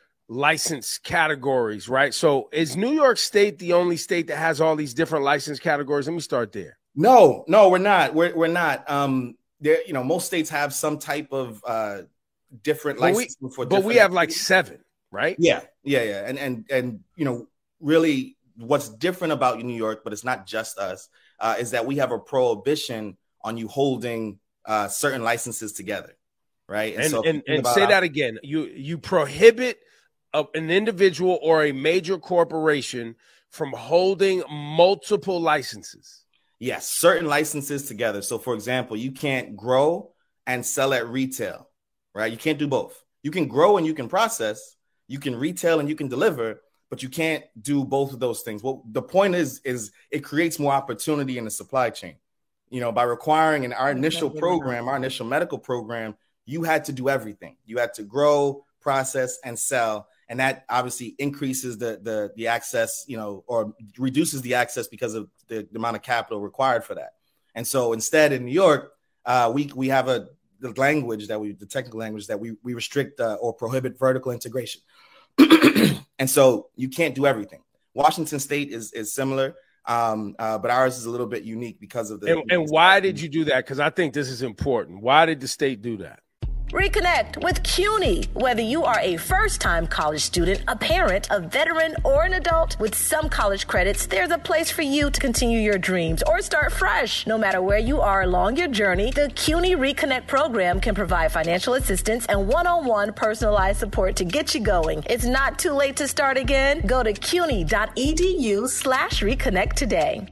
license categories, right? So is New York State the only state that has all these different license categories? Let me start there. No, no, we're not. We're we're not. Um, there, you know, most states have some type of uh different But we, licensing for. but we different have like activities. seven, right? Yeah, yeah, yeah, and and and you know, really, what's different about New York, but it's not just us, uh, is that we have a prohibition on you holding uh, certain licenses together, right? And so and, and about say our- that again. You you prohibit a, an individual or a major corporation from holding multiple licenses. Yes, certain licenses together. So, for example, you can't grow and sell at retail, right? You can't do both. You can grow and you can process. You can retail and you can deliver, but you can't do both of those things. Well, the point is, is it creates more opportunity in the supply chain. You know, by requiring in our initial program, our initial medical program, you had to do everything. You had to grow, process, and sell. And that obviously increases the the the access, you know, or reduces the access because of the, the amount of capital required for that. And so instead in New York, uh, we we have a the language that we the technical language that we we restrict uh, or prohibit vertical integration. And so you can't do everything. Washington State is is similar. Um, uh, but ours is a little bit unique because of the. And, and why did you do that? Because I think this is important. Why did the state do that? Reconnect with CUNY. Whether you are a first-time college student, a parent, a veteran, or an adult, with some college credits, there's a place for you to continue your dreams or start fresh. No matter where you are along your journey, the CUNY Reconnect program can provide financial assistance and one-on-one personalized support to get you going. It's not too late to start again. Go to cuny.edu slash reconnect today.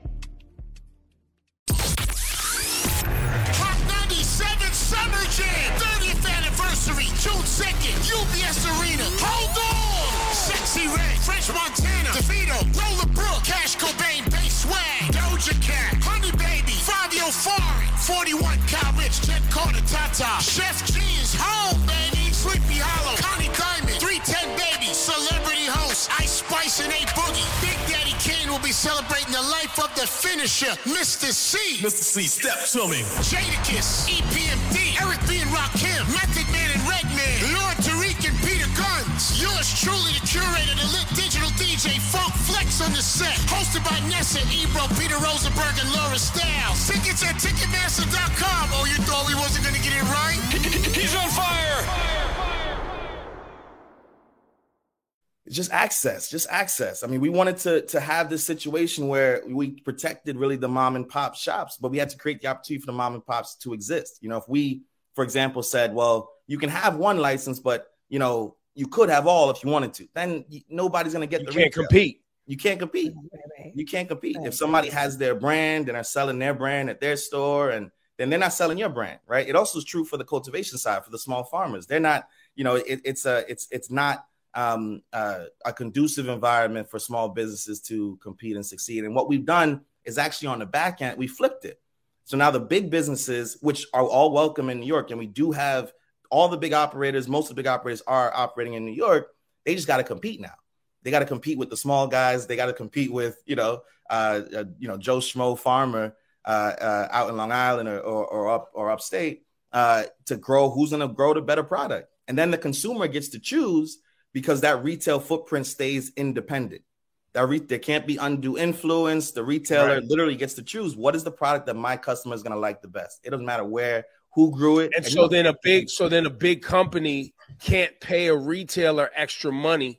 Summer Jam, thirtieth anniversary, June second, U B S Arena. Hold on! Sexy Red, French Montana, DeVito, Roller Brook, Cash Cobain, Bass Swag, Doja Cat, Honey Baby, Fabio Foreign, forty-one, Kyle Rich, Jet Carter, Tata, Chef G's home, baby, Sleepy Hollow, Connie Diamond, three ten Baby, Celebrity Host, Ice Spice and A Boogie. Big Daddy Kane will be celebrating the life of the finisher, Mister C. Mister C, step to me. Jadakiss, E P M D, Eric B. and Rakim, Method Man and Redman, Lord Tariq and Peter Guns. Yours truly, the curator, the lit digital D J, Funk Flex on the set. Hosted by Nessa, Ebro, Peter Rosenberg, and Laura Styles. Tickets at Ticketmaster dot com. Oh, you thought we wasn't going to get it right? He's on fire. Just access, just access. I mean, we wanted to, to have this situation where we protected really the mom and pop shops, but we had to create the opportunity for the mom and pops to exist. You know, if we, for example, said, well, you can have one license, but, you know, you could have all if you wanted to, then nobody's going to get you the can't retail. compete. You can't compete. You can't compete. If somebody has their brand and are selling their brand at their store, and then they're not selling your brand, right? It also is true for the cultivation side, for the small farmers. They're not, you know, it, it's a, it's, it's not, Um, uh, a conducive environment for small businesses to compete and succeed. And what we've done is actually on the back end, we flipped it. So now the big businesses, which are all welcome in New York, and we do have all the big operators, most of the big operators are operating in New York. They just got to compete now. They got to compete with the small guys. They got to compete with, you know, uh, uh, you know, Joe Schmo farmer uh, uh, out in Long Island or, or, or up or upstate uh, to grow. Who's going to grow the better product? And then the consumer gets to choose, because that retail footprint stays independent. That re- there can't be undue influence. The retailer right. literally gets to choose what is the product that my customer is going to like the best. It doesn't matter where, who grew it. And, and so then a big, so then a big company can't pay a retailer extra money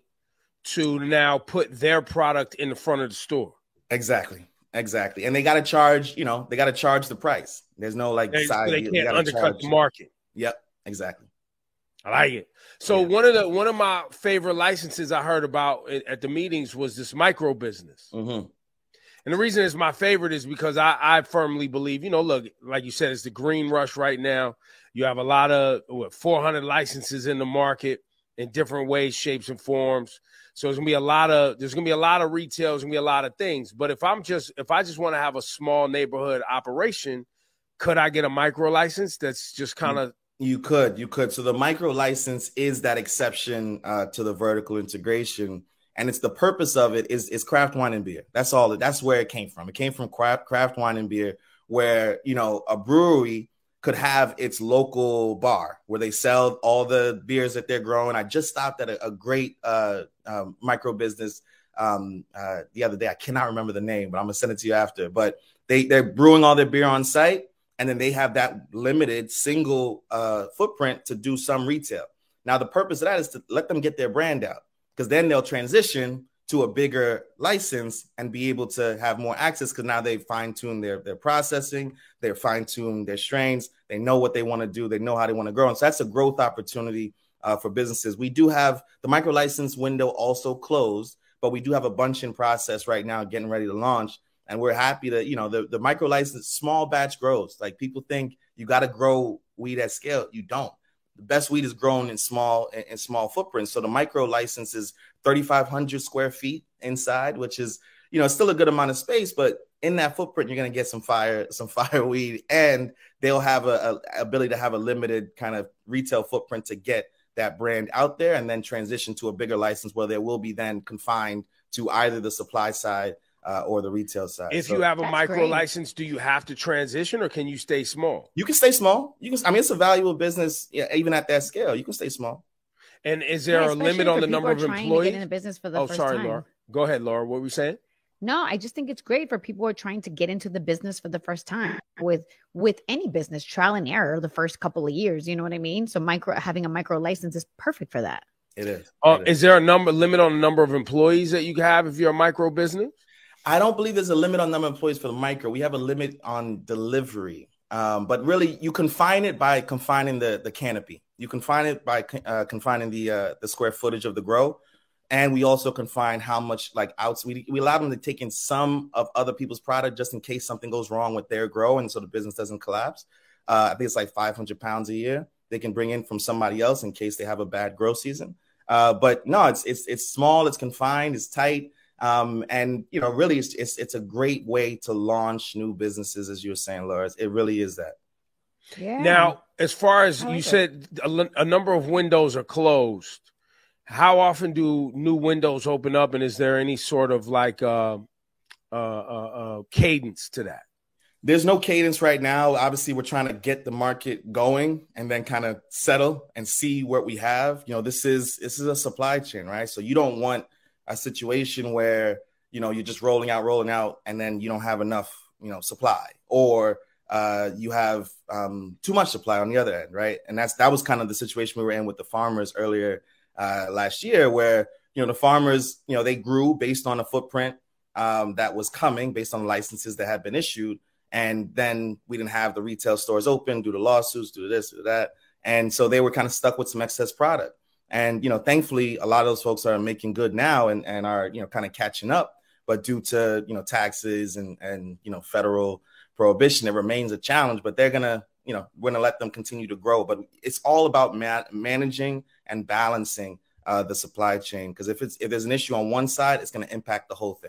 to now put their product in the front of the store. Exactly, exactly. And they got to charge. You know, they got to charge the price. There's no like they, side. They can't they undercut charge. the market. Yep, exactly. I like it. So yeah. one of the one of my favorite licenses I heard about at the meetings was this micro business. Mm-hmm. And the reason it's my favorite is because I, I firmly believe, you know, look, like you said, it's the green rush right now. You have a lot of what, four hundred licenses in the market in different ways, shapes, and forms. So there's gonna be a lot of there's gonna be a lot of retail, there's gonna be a lot of things. But if I'm just if I just want to have a small neighborhood operation, could I get a micro license that's just kind of You could, you could. So the micro license is that exception uh, to the vertical integration, and it's the purpose of it is is craft wine and beer. That's all. That's where it came from. It came from craft craft wine and beer, where you know a brewery could have its local bar where they sell all the beers that they're growing. I just stopped at a, a great uh, um, micro business um, uh, the other day. I cannot remember the name, but I'm gonna send it to you after. But they they're brewing all their beer on site. And then they have that limited single uh, footprint to do some retail. Now, the purpose of that is to let them get their brand out, because then they'll transition to a bigger license and be able to have more access, because now they've fine-tuned their, their processing, they're fine-tuned their strains, they know what they want to do, they know how they want to grow. And so that's a growth opportunity uh, for businesses. We do have the micro license window also closed, but we do have a bunch in process right now getting ready to launch. And we're happy that, you know, the, the micro license, small batch grows. Like people think you got to grow weed at scale. You don't. The best weed is grown in small in, in small footprints. So the micro license is thirty-five hundred square feet inside, which is, you know, still a good amount of space. But in that footprint, you're going to get some fire, some fire weed, and they'll have a, a ability to have a limited kind of retail footprint to get that brand out there, and then transition to a bigger license where they will be then confined to either the supply side Uh, or the retail side. If so, you have a micro great. license, do you have to transition, or can you stay small? You can stay small. You can. I mean, it's a valuable business, yeah, even at that scale. You can stay small. And is there Yeah, a limit especially on for the number of people trying to employees? get in the business for the oh, first sorry, time. Laura. Go ahead, Laura. What were we saying? No, I just think it's great for people who are trying to get into the business for the first time with with any business, trial and error the first couple of years. You know what I mean? So micro having a micro license is perfect for that. It is. Uh, It is. is there a number limit on the number of employees that you can have if you're a micro business? I don't believe there's a limit on number of employees for the micro. We have a limit on delivery. Um, but really, you confine it by confining the, the canopy. You confine it by uh, confining the uh, the square footage of the grow. And we also confine how much, like, outs. We, we allow them to take in some of other people's product just in case something goes wrong with their grow and so the business doesn't collapse. Uh, I think it's like five hundred pounds a year they can bring in from somebody else in case they have a bad grow season. Uh, but no, it's it's it's small, it's confined, it's tight. Um, and, you know, really, it's, it's it's a great way to launch new businesses, as you were saying, Laura. It really is that. Yeah. Now, as far as I like you it. said, a, a number of windows are closed. How often do new windows open up, and is there any sort of like uh, uh, uh, uh, cadence to that? There's no cadence right now. Obviously, we're trying to get the market going and then kind of settle and see what we have. You know, this is this is a supply chain, right? So you don't want a situation where, you know, you're just rolling out, rolling out, and then you don't have enough, you know, supply, or uh, you have um, too much supply on the other end, right? And that's that was kind of the situation we were in with the farmers earlier uh, last year, where, you know, the farmers, you know, they grew based on a footprint um, that was coming based on licenses that had been issued. And then we didn't have the retail stores open due to lawsuits, due to this, due to that. And so they were kind of stuck with some excess product. And, you know, thankfully, a lot of those folks are making good now and, and are, you know, kind of catching up. But due to, you know, taxes and, and, you know, federal prohibition, it remains a challenge. But they're going to, you know, we're going to let them continue to grow. But it's all about ma- managing and balancing uh, the supply chain, because if it's if there's an issue on one side, it's going to impact the whole thing.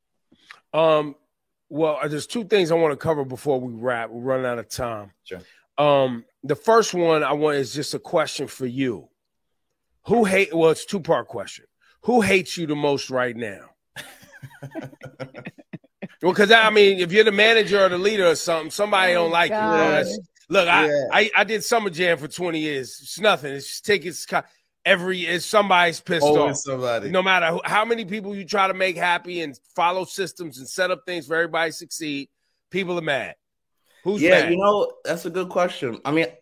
Um, well, there's two things I want to cover before we wrap. We're running out of time. Sure. Um, the first one I want is just a question for you. Who hate? Well, it's a two-part question. Who hates you the most right now? Well, because I mean, if you're the manager or the leader or something, somebody Oh, don't like you. you know, God. that's, look, I, Yeah. I I did Summer Jam for twenty years. It's nothing. It's just tickets. Every it's somebody's pissed Always off. somebody. No matter who, how many people you try to make happy and follow systems and set up things for everybody to succeed, people are mad. Who's Yeah, mad? you know, that's a good question. I mean,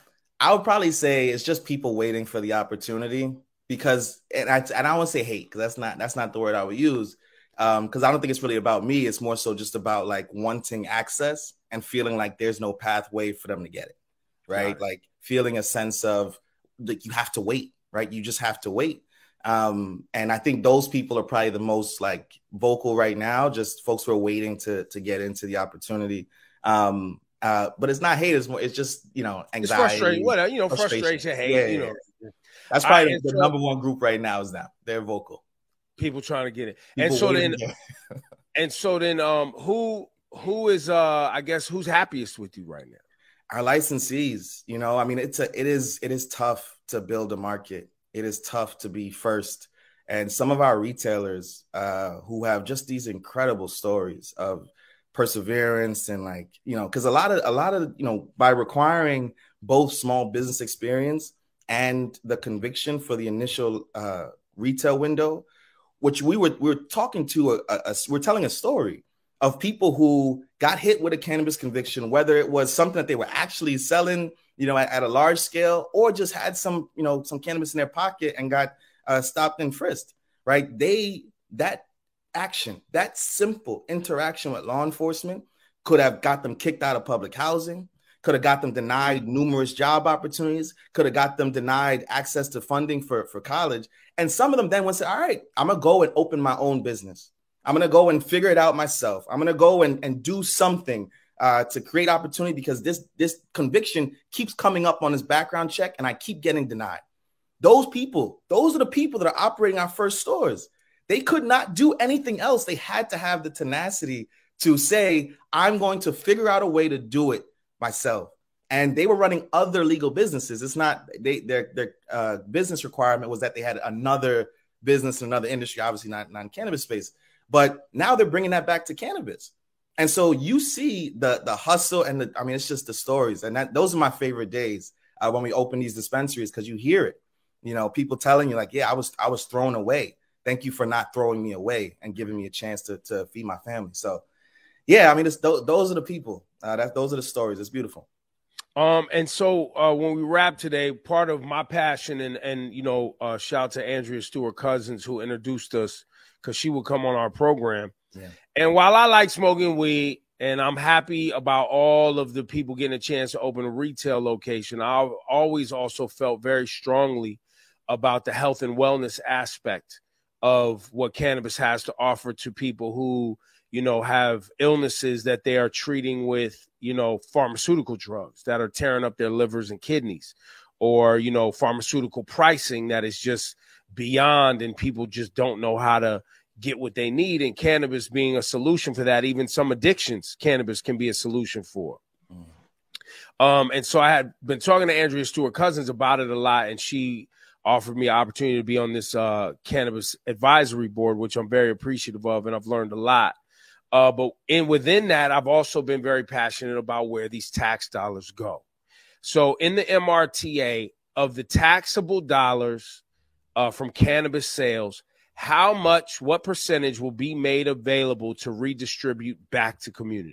I would probably say it's just people waiting for the opportunity, because, and I and I don't want to say hate, because that's not that's not the word I would use, um, because I don't think it's really about me. It's more so just about like wanting access and feeling like there's no pathway for them to get it, right? Got it. Like feeling a sense of like you have to wait, right? You just have to wait. Um, and I think those people are probably the most like vocal right now, just folks who are waiting to to get into the opportunity. Um, uh, but it's not hate, it's more, it's just, you know, It's anxiety. frustrating. Whatever, you know, frustration, hate, Yeah, you yeah, know, yeah. That's All right, probably and the so- number one group right now is now. They're vocal. people trying to get it. People and so waiting then, to get- and so then, um, who who is uh, I guess who's happiest with you right now? our licensees, you know, I mean, it's a, it is, it is tough to build a market. It is tough to be first. And some of our retailers uh, who have just these incredible stories of perseverance and like, you know, because a lot of, a lot of, you know, by requiring both small business experience and the conviction for the initial uh, retail window, which we were, we were talking to, a, a, a, we're telling a story of people who got hit with a cannabis conviction, whether it was something that they were actually selling, you know, at, at a large scale, or just had some, you know, some cannabis in their pocket and got uh, stopped and frisked, right? They, that action, that simple interaction with law enforcement could have got them kicked out of public housing, could have got them denied numerous job opportunities, could have got them denied access to funding for, for college. And some of them then went and said, all right, I'm going to go and open my own business. I'm going to go and figure it out myself. I'm going to go and, and do something uh, to create opportunity, because this, this conviction keeps coming up on his background check and I keep getting denied. Those people, those are the people that are operating our first stores. They could not do anything else. They had to have the tenacity to say, I'm going to figure out a way to do it myself. And they were running other legal businesses. It's not, they, their, their uh, business requirement was that they had another business in another industry, obviously not non-cannabis space. But now they're bringing that back to cannabis. And so you see the the hustle and the, I mean, it's just the stories. And that those are my favorite days uh, when we open these dispensaries, because you hear it, you know, people telling you like, yeah, I was I was thrown away. thank you for not throwing me away and giving me a chance to, to feed my family. So, yeah, I mean, it's th- those are the people. Uh, that those are the stories. It's beautiful. Um, and so uh, when we wrap today, part of my passion and, and you know, uh, shout out to Andrea Stewart Cousins who introduced us because she would come on our program. Yeah. And while I like smoking weed and I'm happy about all of the people getting a chance to open a retail location, I've always also felt very strongly about the health and wellness aspect of what cannabis has to offer to people who, you know, have illnesses that they are treating with, you know, pharmaceutical drugs that are tearing up their livers and kidneys, or, you know, pharmaceutical pricing that is just beyond and people just don't know how to get what they need. And cannabis being a solution for that, even some addictions, cannabis can be a solution for. Mm. Um, and so I had been talking to Andrea Stewart Cousins about it a lot, and she offered me an opportunity to be on this uh, cannabis advisory board, which I'm very appreciative of, and I've learned a lot. Uh, but in within that, I've also been very passionate about where these tax dollars go. So in the M R T A, of the taxable dollars uh, from cannabis sales, how much, what percentage will be made available to redistribute back to communities?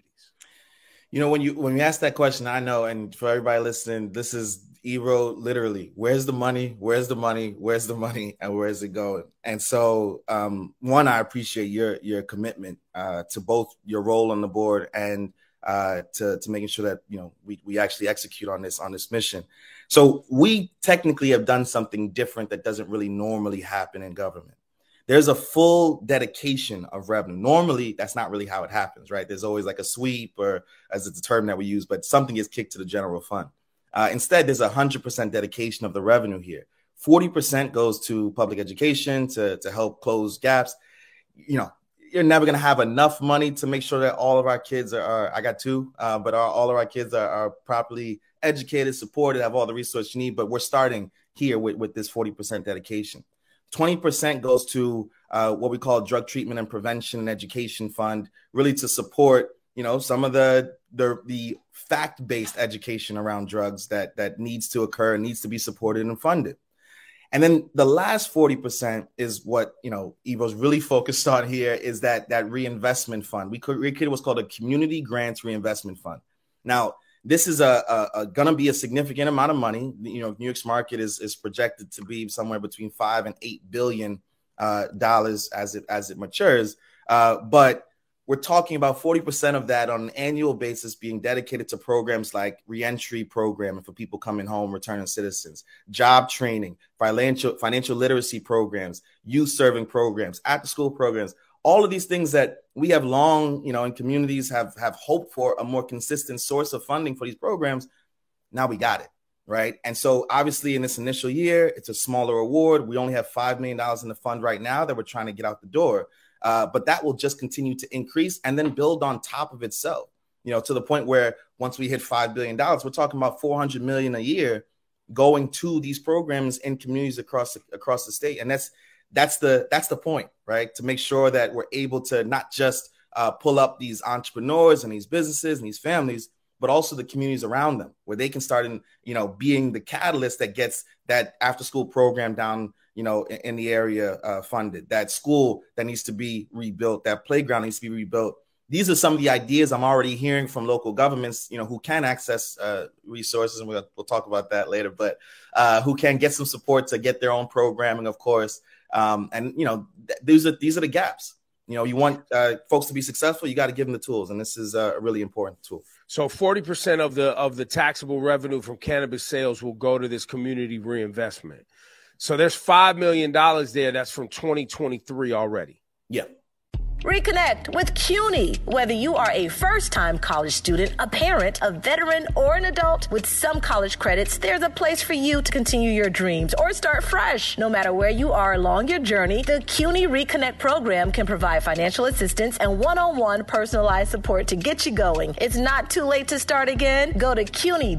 You know, when you when you ask that question, I know, and for everybody listening, this is Ebro, literally, where's the money? Where's the money? Where's the money? And where's it going? And so, um, one, I appreciate your your commitment uh, to both your role on the board and uh, to to making sure that, you know, we we actually execute on this on this mission. So we technically have done something different that doesn't really normally happen in government. There's a full dedication of revenue. Normally, that's not really how it happens, right? There's always like a sweep, or as it's a term that we use, but something is kicked to the general fund. Uh, instead, there's a one hundred percent dedication of the revenue here. forty percent goes to public education to, to help close gaps. You know, you're never going to have enough money to make sure that all of our kids are, are I got two, uh, but our, all of our kids are, are properly educated, supported, have all the resources you need. But we're starting here with, with this forty percent dedication. twenty percent goes to uh, what we call drug treatment and prevention and education fund, really to support, you know, some of the the, the fact-based education around drugs that that needs to occur and needs to be supported and funded. And then the last forty percent is what, you know, Ebro's really focused on here, is that that reinvestment fund. We created what's called a community grants reinvestment fund. Now, this is a, a, a going to be a significant amount of money. You know, New York's market is is projected to be somewhere between five and eight billion uh, dollars as it as it matures. Uh, but we're talking about forty percent of that on an annual basis being dedicated to programs like reentry programming for people coming home, returning citizens, job training, financial financial literacy programs, youth serving programs, after school programs. All of these things that we have long, you know, in communities have, have hoped for a more consistent source of funding for these programs. Now we got it, right? And so obviously in this initial year, it's a smaller award. We only have five million dollars in the fund right now that we're trying to get out the door. Uh, but that will just continue to increase and then build on top of itself, you know, to the point where once we hit five billion dollars, we're talking about four hundred million dollars a year going to these programs in communities across the, across the state. And that's That's the that's the point, right? To make sure that we're able to not just uh, pull up these entrepreneurs and these businesses and these families, but also the communities around them, where they can start in, you know, being the catalyst that gets that after school program down, you know, in, in the area uh, funded, that school that needs to be rebuilt, that playground needs to be rebuilt. These are some of the ideas I'm already hearing from local governments, you know, who can access uh, resources, and we'll, we'll talk about that later, but uh, who can get some support to get their own programming, of course. Um, and, you know, th- these are these are the gaps. You know, you want uh, folks to be successful, you got to give them the tools. And this is a really important tool. So forty percent of the of the taxable revenue from cannabis sales will go to this community reinvestment. So there's five million dollars there. That's from twenty twenty-three already. Yeah. Reconnect with CUNY. Whether you are a first-time college student, a parent, a veteran, or an adult, with some college credits, there's a place for you to continue your dreams or start fresh. No matter where you are along your journey, the CUNY Reconnect program can provide financial assistance and one-on-one personalized support to get you going. It's not too late to start again. Go to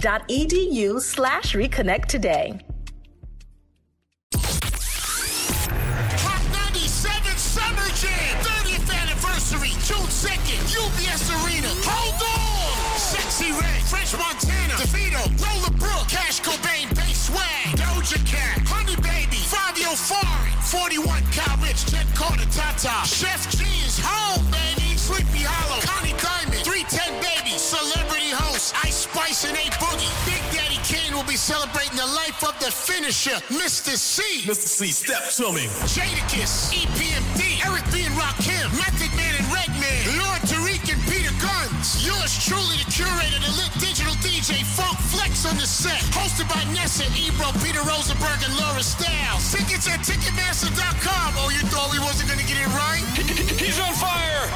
cuny.edu slash reconnect today. June second, U B S Arena. Hold on! Sexy Red, French Montana, DeVito, Roller Brook, Cash Cobain, Bass Swag, Doja Cat, Honey Baby, Fabio Foreign, forty-one Cal Rich, Jet Mata. Chef G is home, baby. Sleepy Hollow. Connie Diamond. three ten Baby. Celebrity host. Ice Spice and A Boogie. Big Daddy Kane will be celebrating the life of the finisher, Mister C. Mister C, step to me. Jadakiss. E P M D. Eric B. and Rakim. Method Man and Redman. Lord Tariq and Peter Guns. Yours truly, the curator, the lit digital D J, Funk Flex on the set. Hosted by Nessa, Ebro, Peter Rosenberg, and Laura Styles. Tickets at Ticketmaster dot com. Oh, you thought we wasn't going to get it right? He's on fire.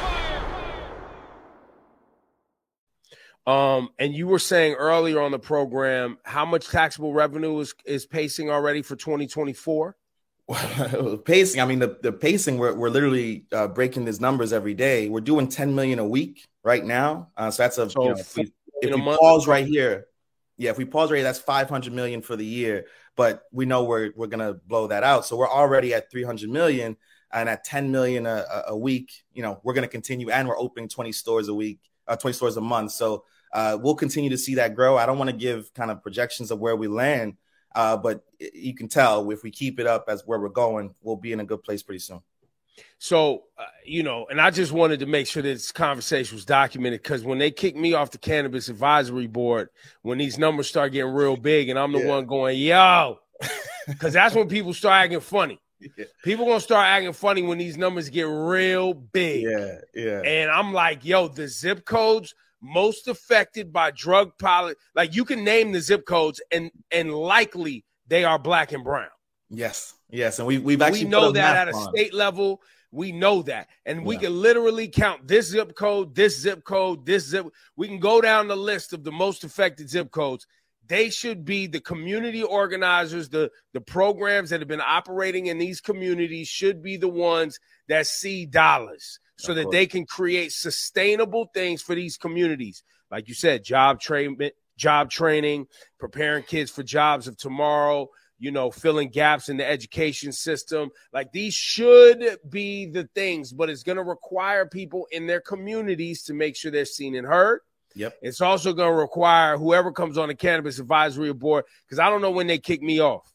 Um, and you were saying earlier on the program how much taxable revenue is, is pacing already for twenty twenty-four? Pacing, I mean, the, the pacing, we're, we're literally uh, breaking these numbers every day. We're doing ten million a week right now. Uh, so that's a, so you know, if we, if we month, pause right here, yeah, if we pause right here, that's five hundred million for the year. But we know we're, we're going to blow that out. So we're already at three hundred million, and at ten million a, a week, you know, we're going to continue, and we're opening twenty stores a week, uh, twenty stores a month. So uh, we'll continue to see that grow. I don't want to give kind of projections of where we land, uh, but you can tell if we keep it up as where we're going, we'll be in a good place pretty soon. So, uh, you know, and I just wanted to make sure that this conversation was documented, because when they kicked me off the Cannabis Advisory Board, when these numbers start getting real big and I'm the yeah. one going, yo, because that's when people start acting funny. Yeah. People going to start acting funny when these numbers get real big. Yeah, yeah. And I'm like, yo, the zip codes most affected by drug policy, like you can name the zip codes and and likely they are black and brown. Yes, yes. And we, we've actually we know that at a on. state level. We know that. And we yeah. can literally count this zip code, this zip code, this zip. We can go down the list of the most affected zip codes. They should be the community organizers, the, the programs that have been operating in these communities should be the ones that see dollars so that they can create sustainable things for these communities. Like you said, job training, job training, preparing kids for jobs of tomorrow, you know, filling gaps in the education system. Like these should be the things, but it's going to require people in their communities to make sure they're seen and heard. Yep. It's also going to require whoever comes on the Cannabis Advisory Board, because I don't know when they kick me off.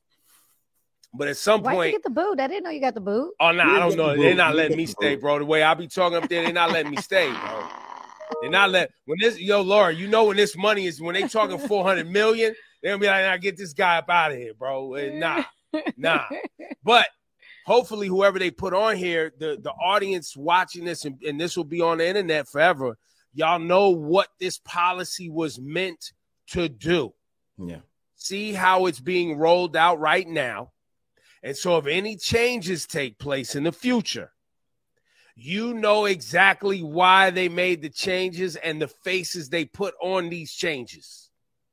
But at some Why'd point, you get the boot? I didn't know you got the boot. Oh no, nah, I don't know. The they're not letting me stay, bro. The way I be talking up there, they're not letting me stay, bro. They're not letting when this yo, Laura, you know when this money is when they talking four hundred million, they're gonna be like, nah, get this guy up out of here, bro. And nah, nah. But hopefully, whoever they put on here, the, the audience watching this, and, and this will be on the internet forever. Y'all know what this policy was meant to do. Yeah. See how it's being rolled out right now. And so if any changes take place in the future, you know exactly why they made the changes and the faces they put on these changes.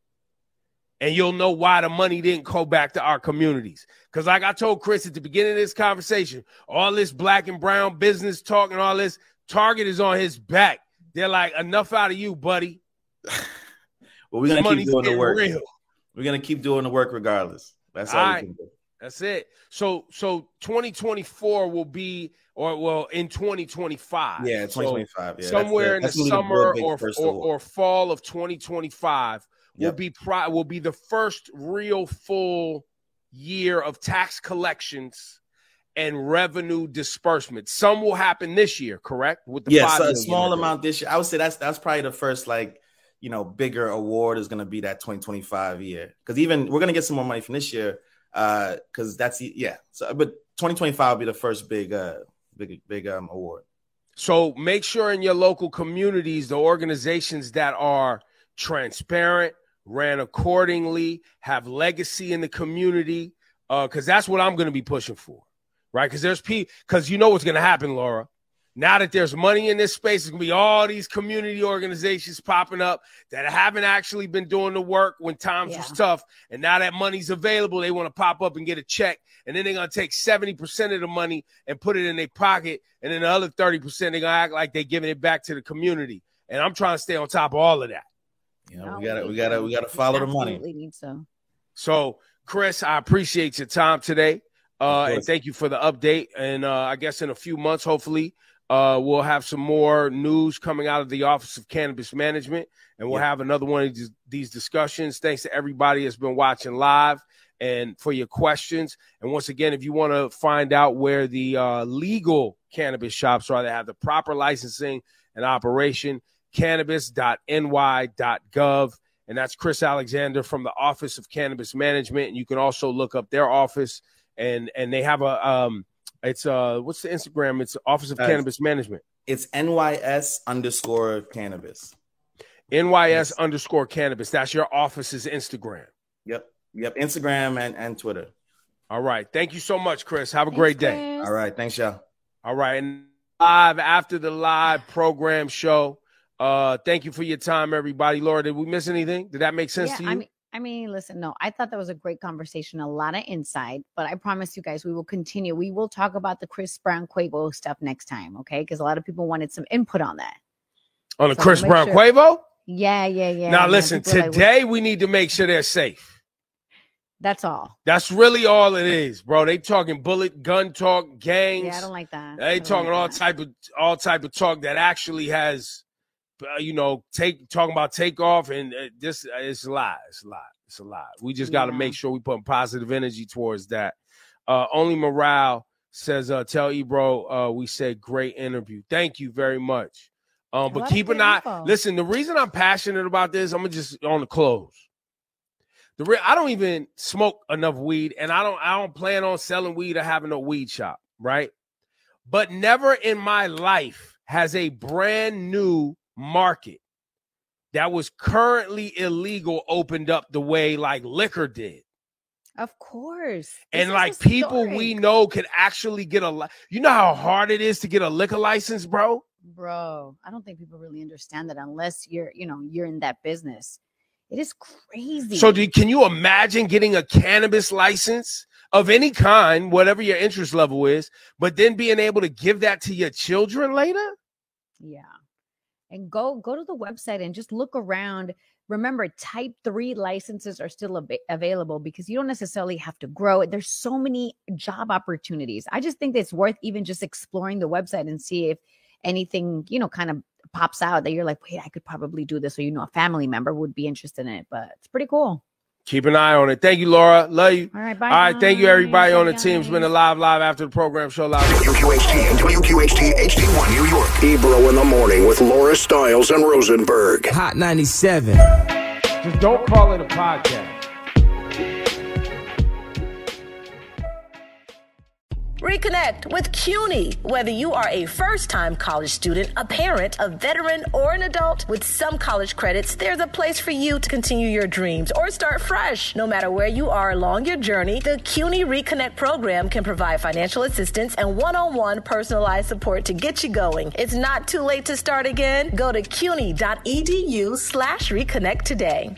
And you'll know why the money didn't go back to our communities. Because like I told Chris at the beginning of this conversation, all this black and brown business talk and all this, Target is on his back. They're like, enough out of you, buddy. Well, we're going to keep doing the work. Real. We're going to keep doing the work regardless. That's all, all right. we can do. That's it. So, so twenty twenty-four will be, or well, in twenty twenty-five. Yeah, twenty twenty-five. So yeah, somewhere that's, in the that's summer the or, or or fall of twenty twenty-five yep. will be pri- will be the first real full year of tax collections and revenue disbursement. Some will happen this year, correct? With the yes, a small amount this year. I would say that's that's probably the first like you know bigger award is going to be that twenty twenty-five year, because even we're going to get some more money from this year. Uh, because that's yeah. So, but twenty twenty-five will be the first big, uh, big, big um award. So make sure in your local communities, the organizations that are transparent, ran accordingly, have legacy in the community, uh, because that's what I'm going to be pushing for, right? Because there's people, because you know what's going to happen, Laura. Now that there's money in this space, there's going to be all these community organizations popping up that haven't actually been doing the work when times yeah. was tough. And now that money's available, they want to pop up and get a check. And then they're going to take seventy percent of the money and put it in their pocket. And then the other thirty percent, they're going to act like they're giving it back to the community. And I'm trying to stay on top of all of that. Yeah, no, we got to we got to we got to follow the money. Need so. So, Chris, I appreciate your time today. Uh, and thank you for the update. And uh, I guess in a few months, hopefully, Uh, we'll have some more news coming out of the Office of Cannabis Management, and we'll yeah. have another one of these, these discussions. Thanks to everybody that's been watching live and for your questions. And once again, if you want to find out where the uh, legal cannabis shops are that have the proper licensing and operation, cannabis dot N Y dot gov. And that's Chris Alexander from the Office of Cannabis Management. And you can also look up their office, and and they have a um it's uh what's the Instagram? It's Office of uh, Cannabis Management. It's N Y S underscore cannabis. N Y S yes. underscore cannabis. That's your office's Instagram. Yep. Yep. Instagram and, and Twitter. All right. Thank you so much, Chris. Have a Thanks, great Chris. day. All right. Thanks, y'all. All right. And live after the live program show. Uh, thank you for your time, everybody. Laura, did we miss anything? Did that make sense yeah, to you? I mean, I mean, listen, no, I thought that was a great conversation, a lot of insight, but I promise you guys, we will continue. We will talk about the Chris Brown Quavo stuff next time, okay? Because a lot of people wanted some input on that. On the so Chris Brown sure. Quavo? Yeah, yeah, yeah. Now, man, listen, today like, we need to make sure they're safe. That's all. That's really all it is, bro. They talking bullet, gun talk, gangs. Yeah, I don't like that. They talking like all that. type of all type of talk that actually has, uh, you know, take talking about takeoff, and uh, this uh, it's a lie. It's a lie. It's a lie. We just got to yeah. make sure we put positive energy towards that. Uh, Only Morale says, uh, tell Ebro uh, we said great interview. Thank you very much. Um, but keep an eye. Info. Listen, the reason I'm passionate about this, I'm gonna just on the close. The re- I don't even smoke enough weed, and I don't I don't plan on selling weed or having a weed shop, right? But never in my life has a brand new market that was currently illegal opened up the way like liquor did. Of course. This and like people we know could actually get a li- you know how hard it is to get a liquor license, bro? Bro, I don't think people really understand that unless you're, you know, you're in that business. It is crazy. So do, can you imagine getting a cannabis license of any kind, whatever your interest level is, but then being able to give that to your children later? Yeah. And go go to the website and just look around. Remember, type three licenses are still ab- available because you don't necessarily have to grow it. There's so many job opportunities. I just think it's worth even just exploring the website and see if anything, you know, kind of pops out that you're like, wait, I could probably do this. Or, you know, a family member would be interested in it, but it's pretty cool. Keep an eye on it. Thank you, Laura. Love you. All right, bye. All right, guys. thank you, everybody bye on the guys. team. It's been a live, live after the program show live. W Q H T and W Q H T H D one New York. Ebro in the morning with Laura Stiles and Rosenberg. Hot ninety-seven. Just don't call it a podcast. Reconnect with CUNY. Whether you are a first-time college student, a parent, a veteran, or an adult, with some college credits, there's a place for you to continue your dreams or start fresh. No matter where you are along your journey, the CUNY Reconnect program can provide financial assistance and one-on-one personalized support to get you going. It's not too late to start again. Go to cuny.edu slash reconnect today.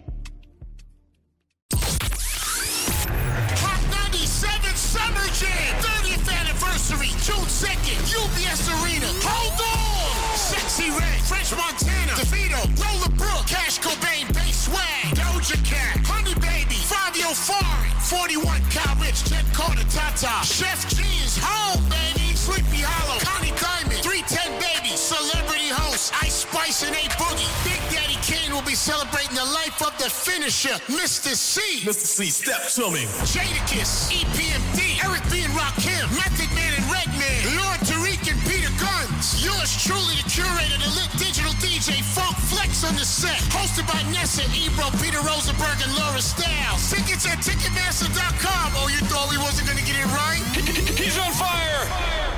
June second, U B S Arena. Hold on! Sexy Red, French Montana, DeVito, Roller Brook, Cash Cobain, Bass Swag, Doja Cat, Honey Baby, Fabio Fari, forty-one Cal Rich, Jet Carter, Tata, Chef G is home, baby, Sleepy Hollow, Connie Diamond, three ten Baby, Celebrity Host, Ice Spice and A Boogie. Big Daddy Kane will be celebrating the life of the finisher, Mister C. Mister C, step to me. Jadakiss, E P M D, Eric B. and Rakim, Method Man and Redman, Lord Tariq and Peter Guns. Yours truly, the curator, the lit digital D J, Funk Flex on the set. Hosted by Nessa, Ebro, Peter Rosenberg, and Laura Stiles. Tickets at Ticketmaster dot com. Oh, you thought we wasn't going to get it right? He's on fire!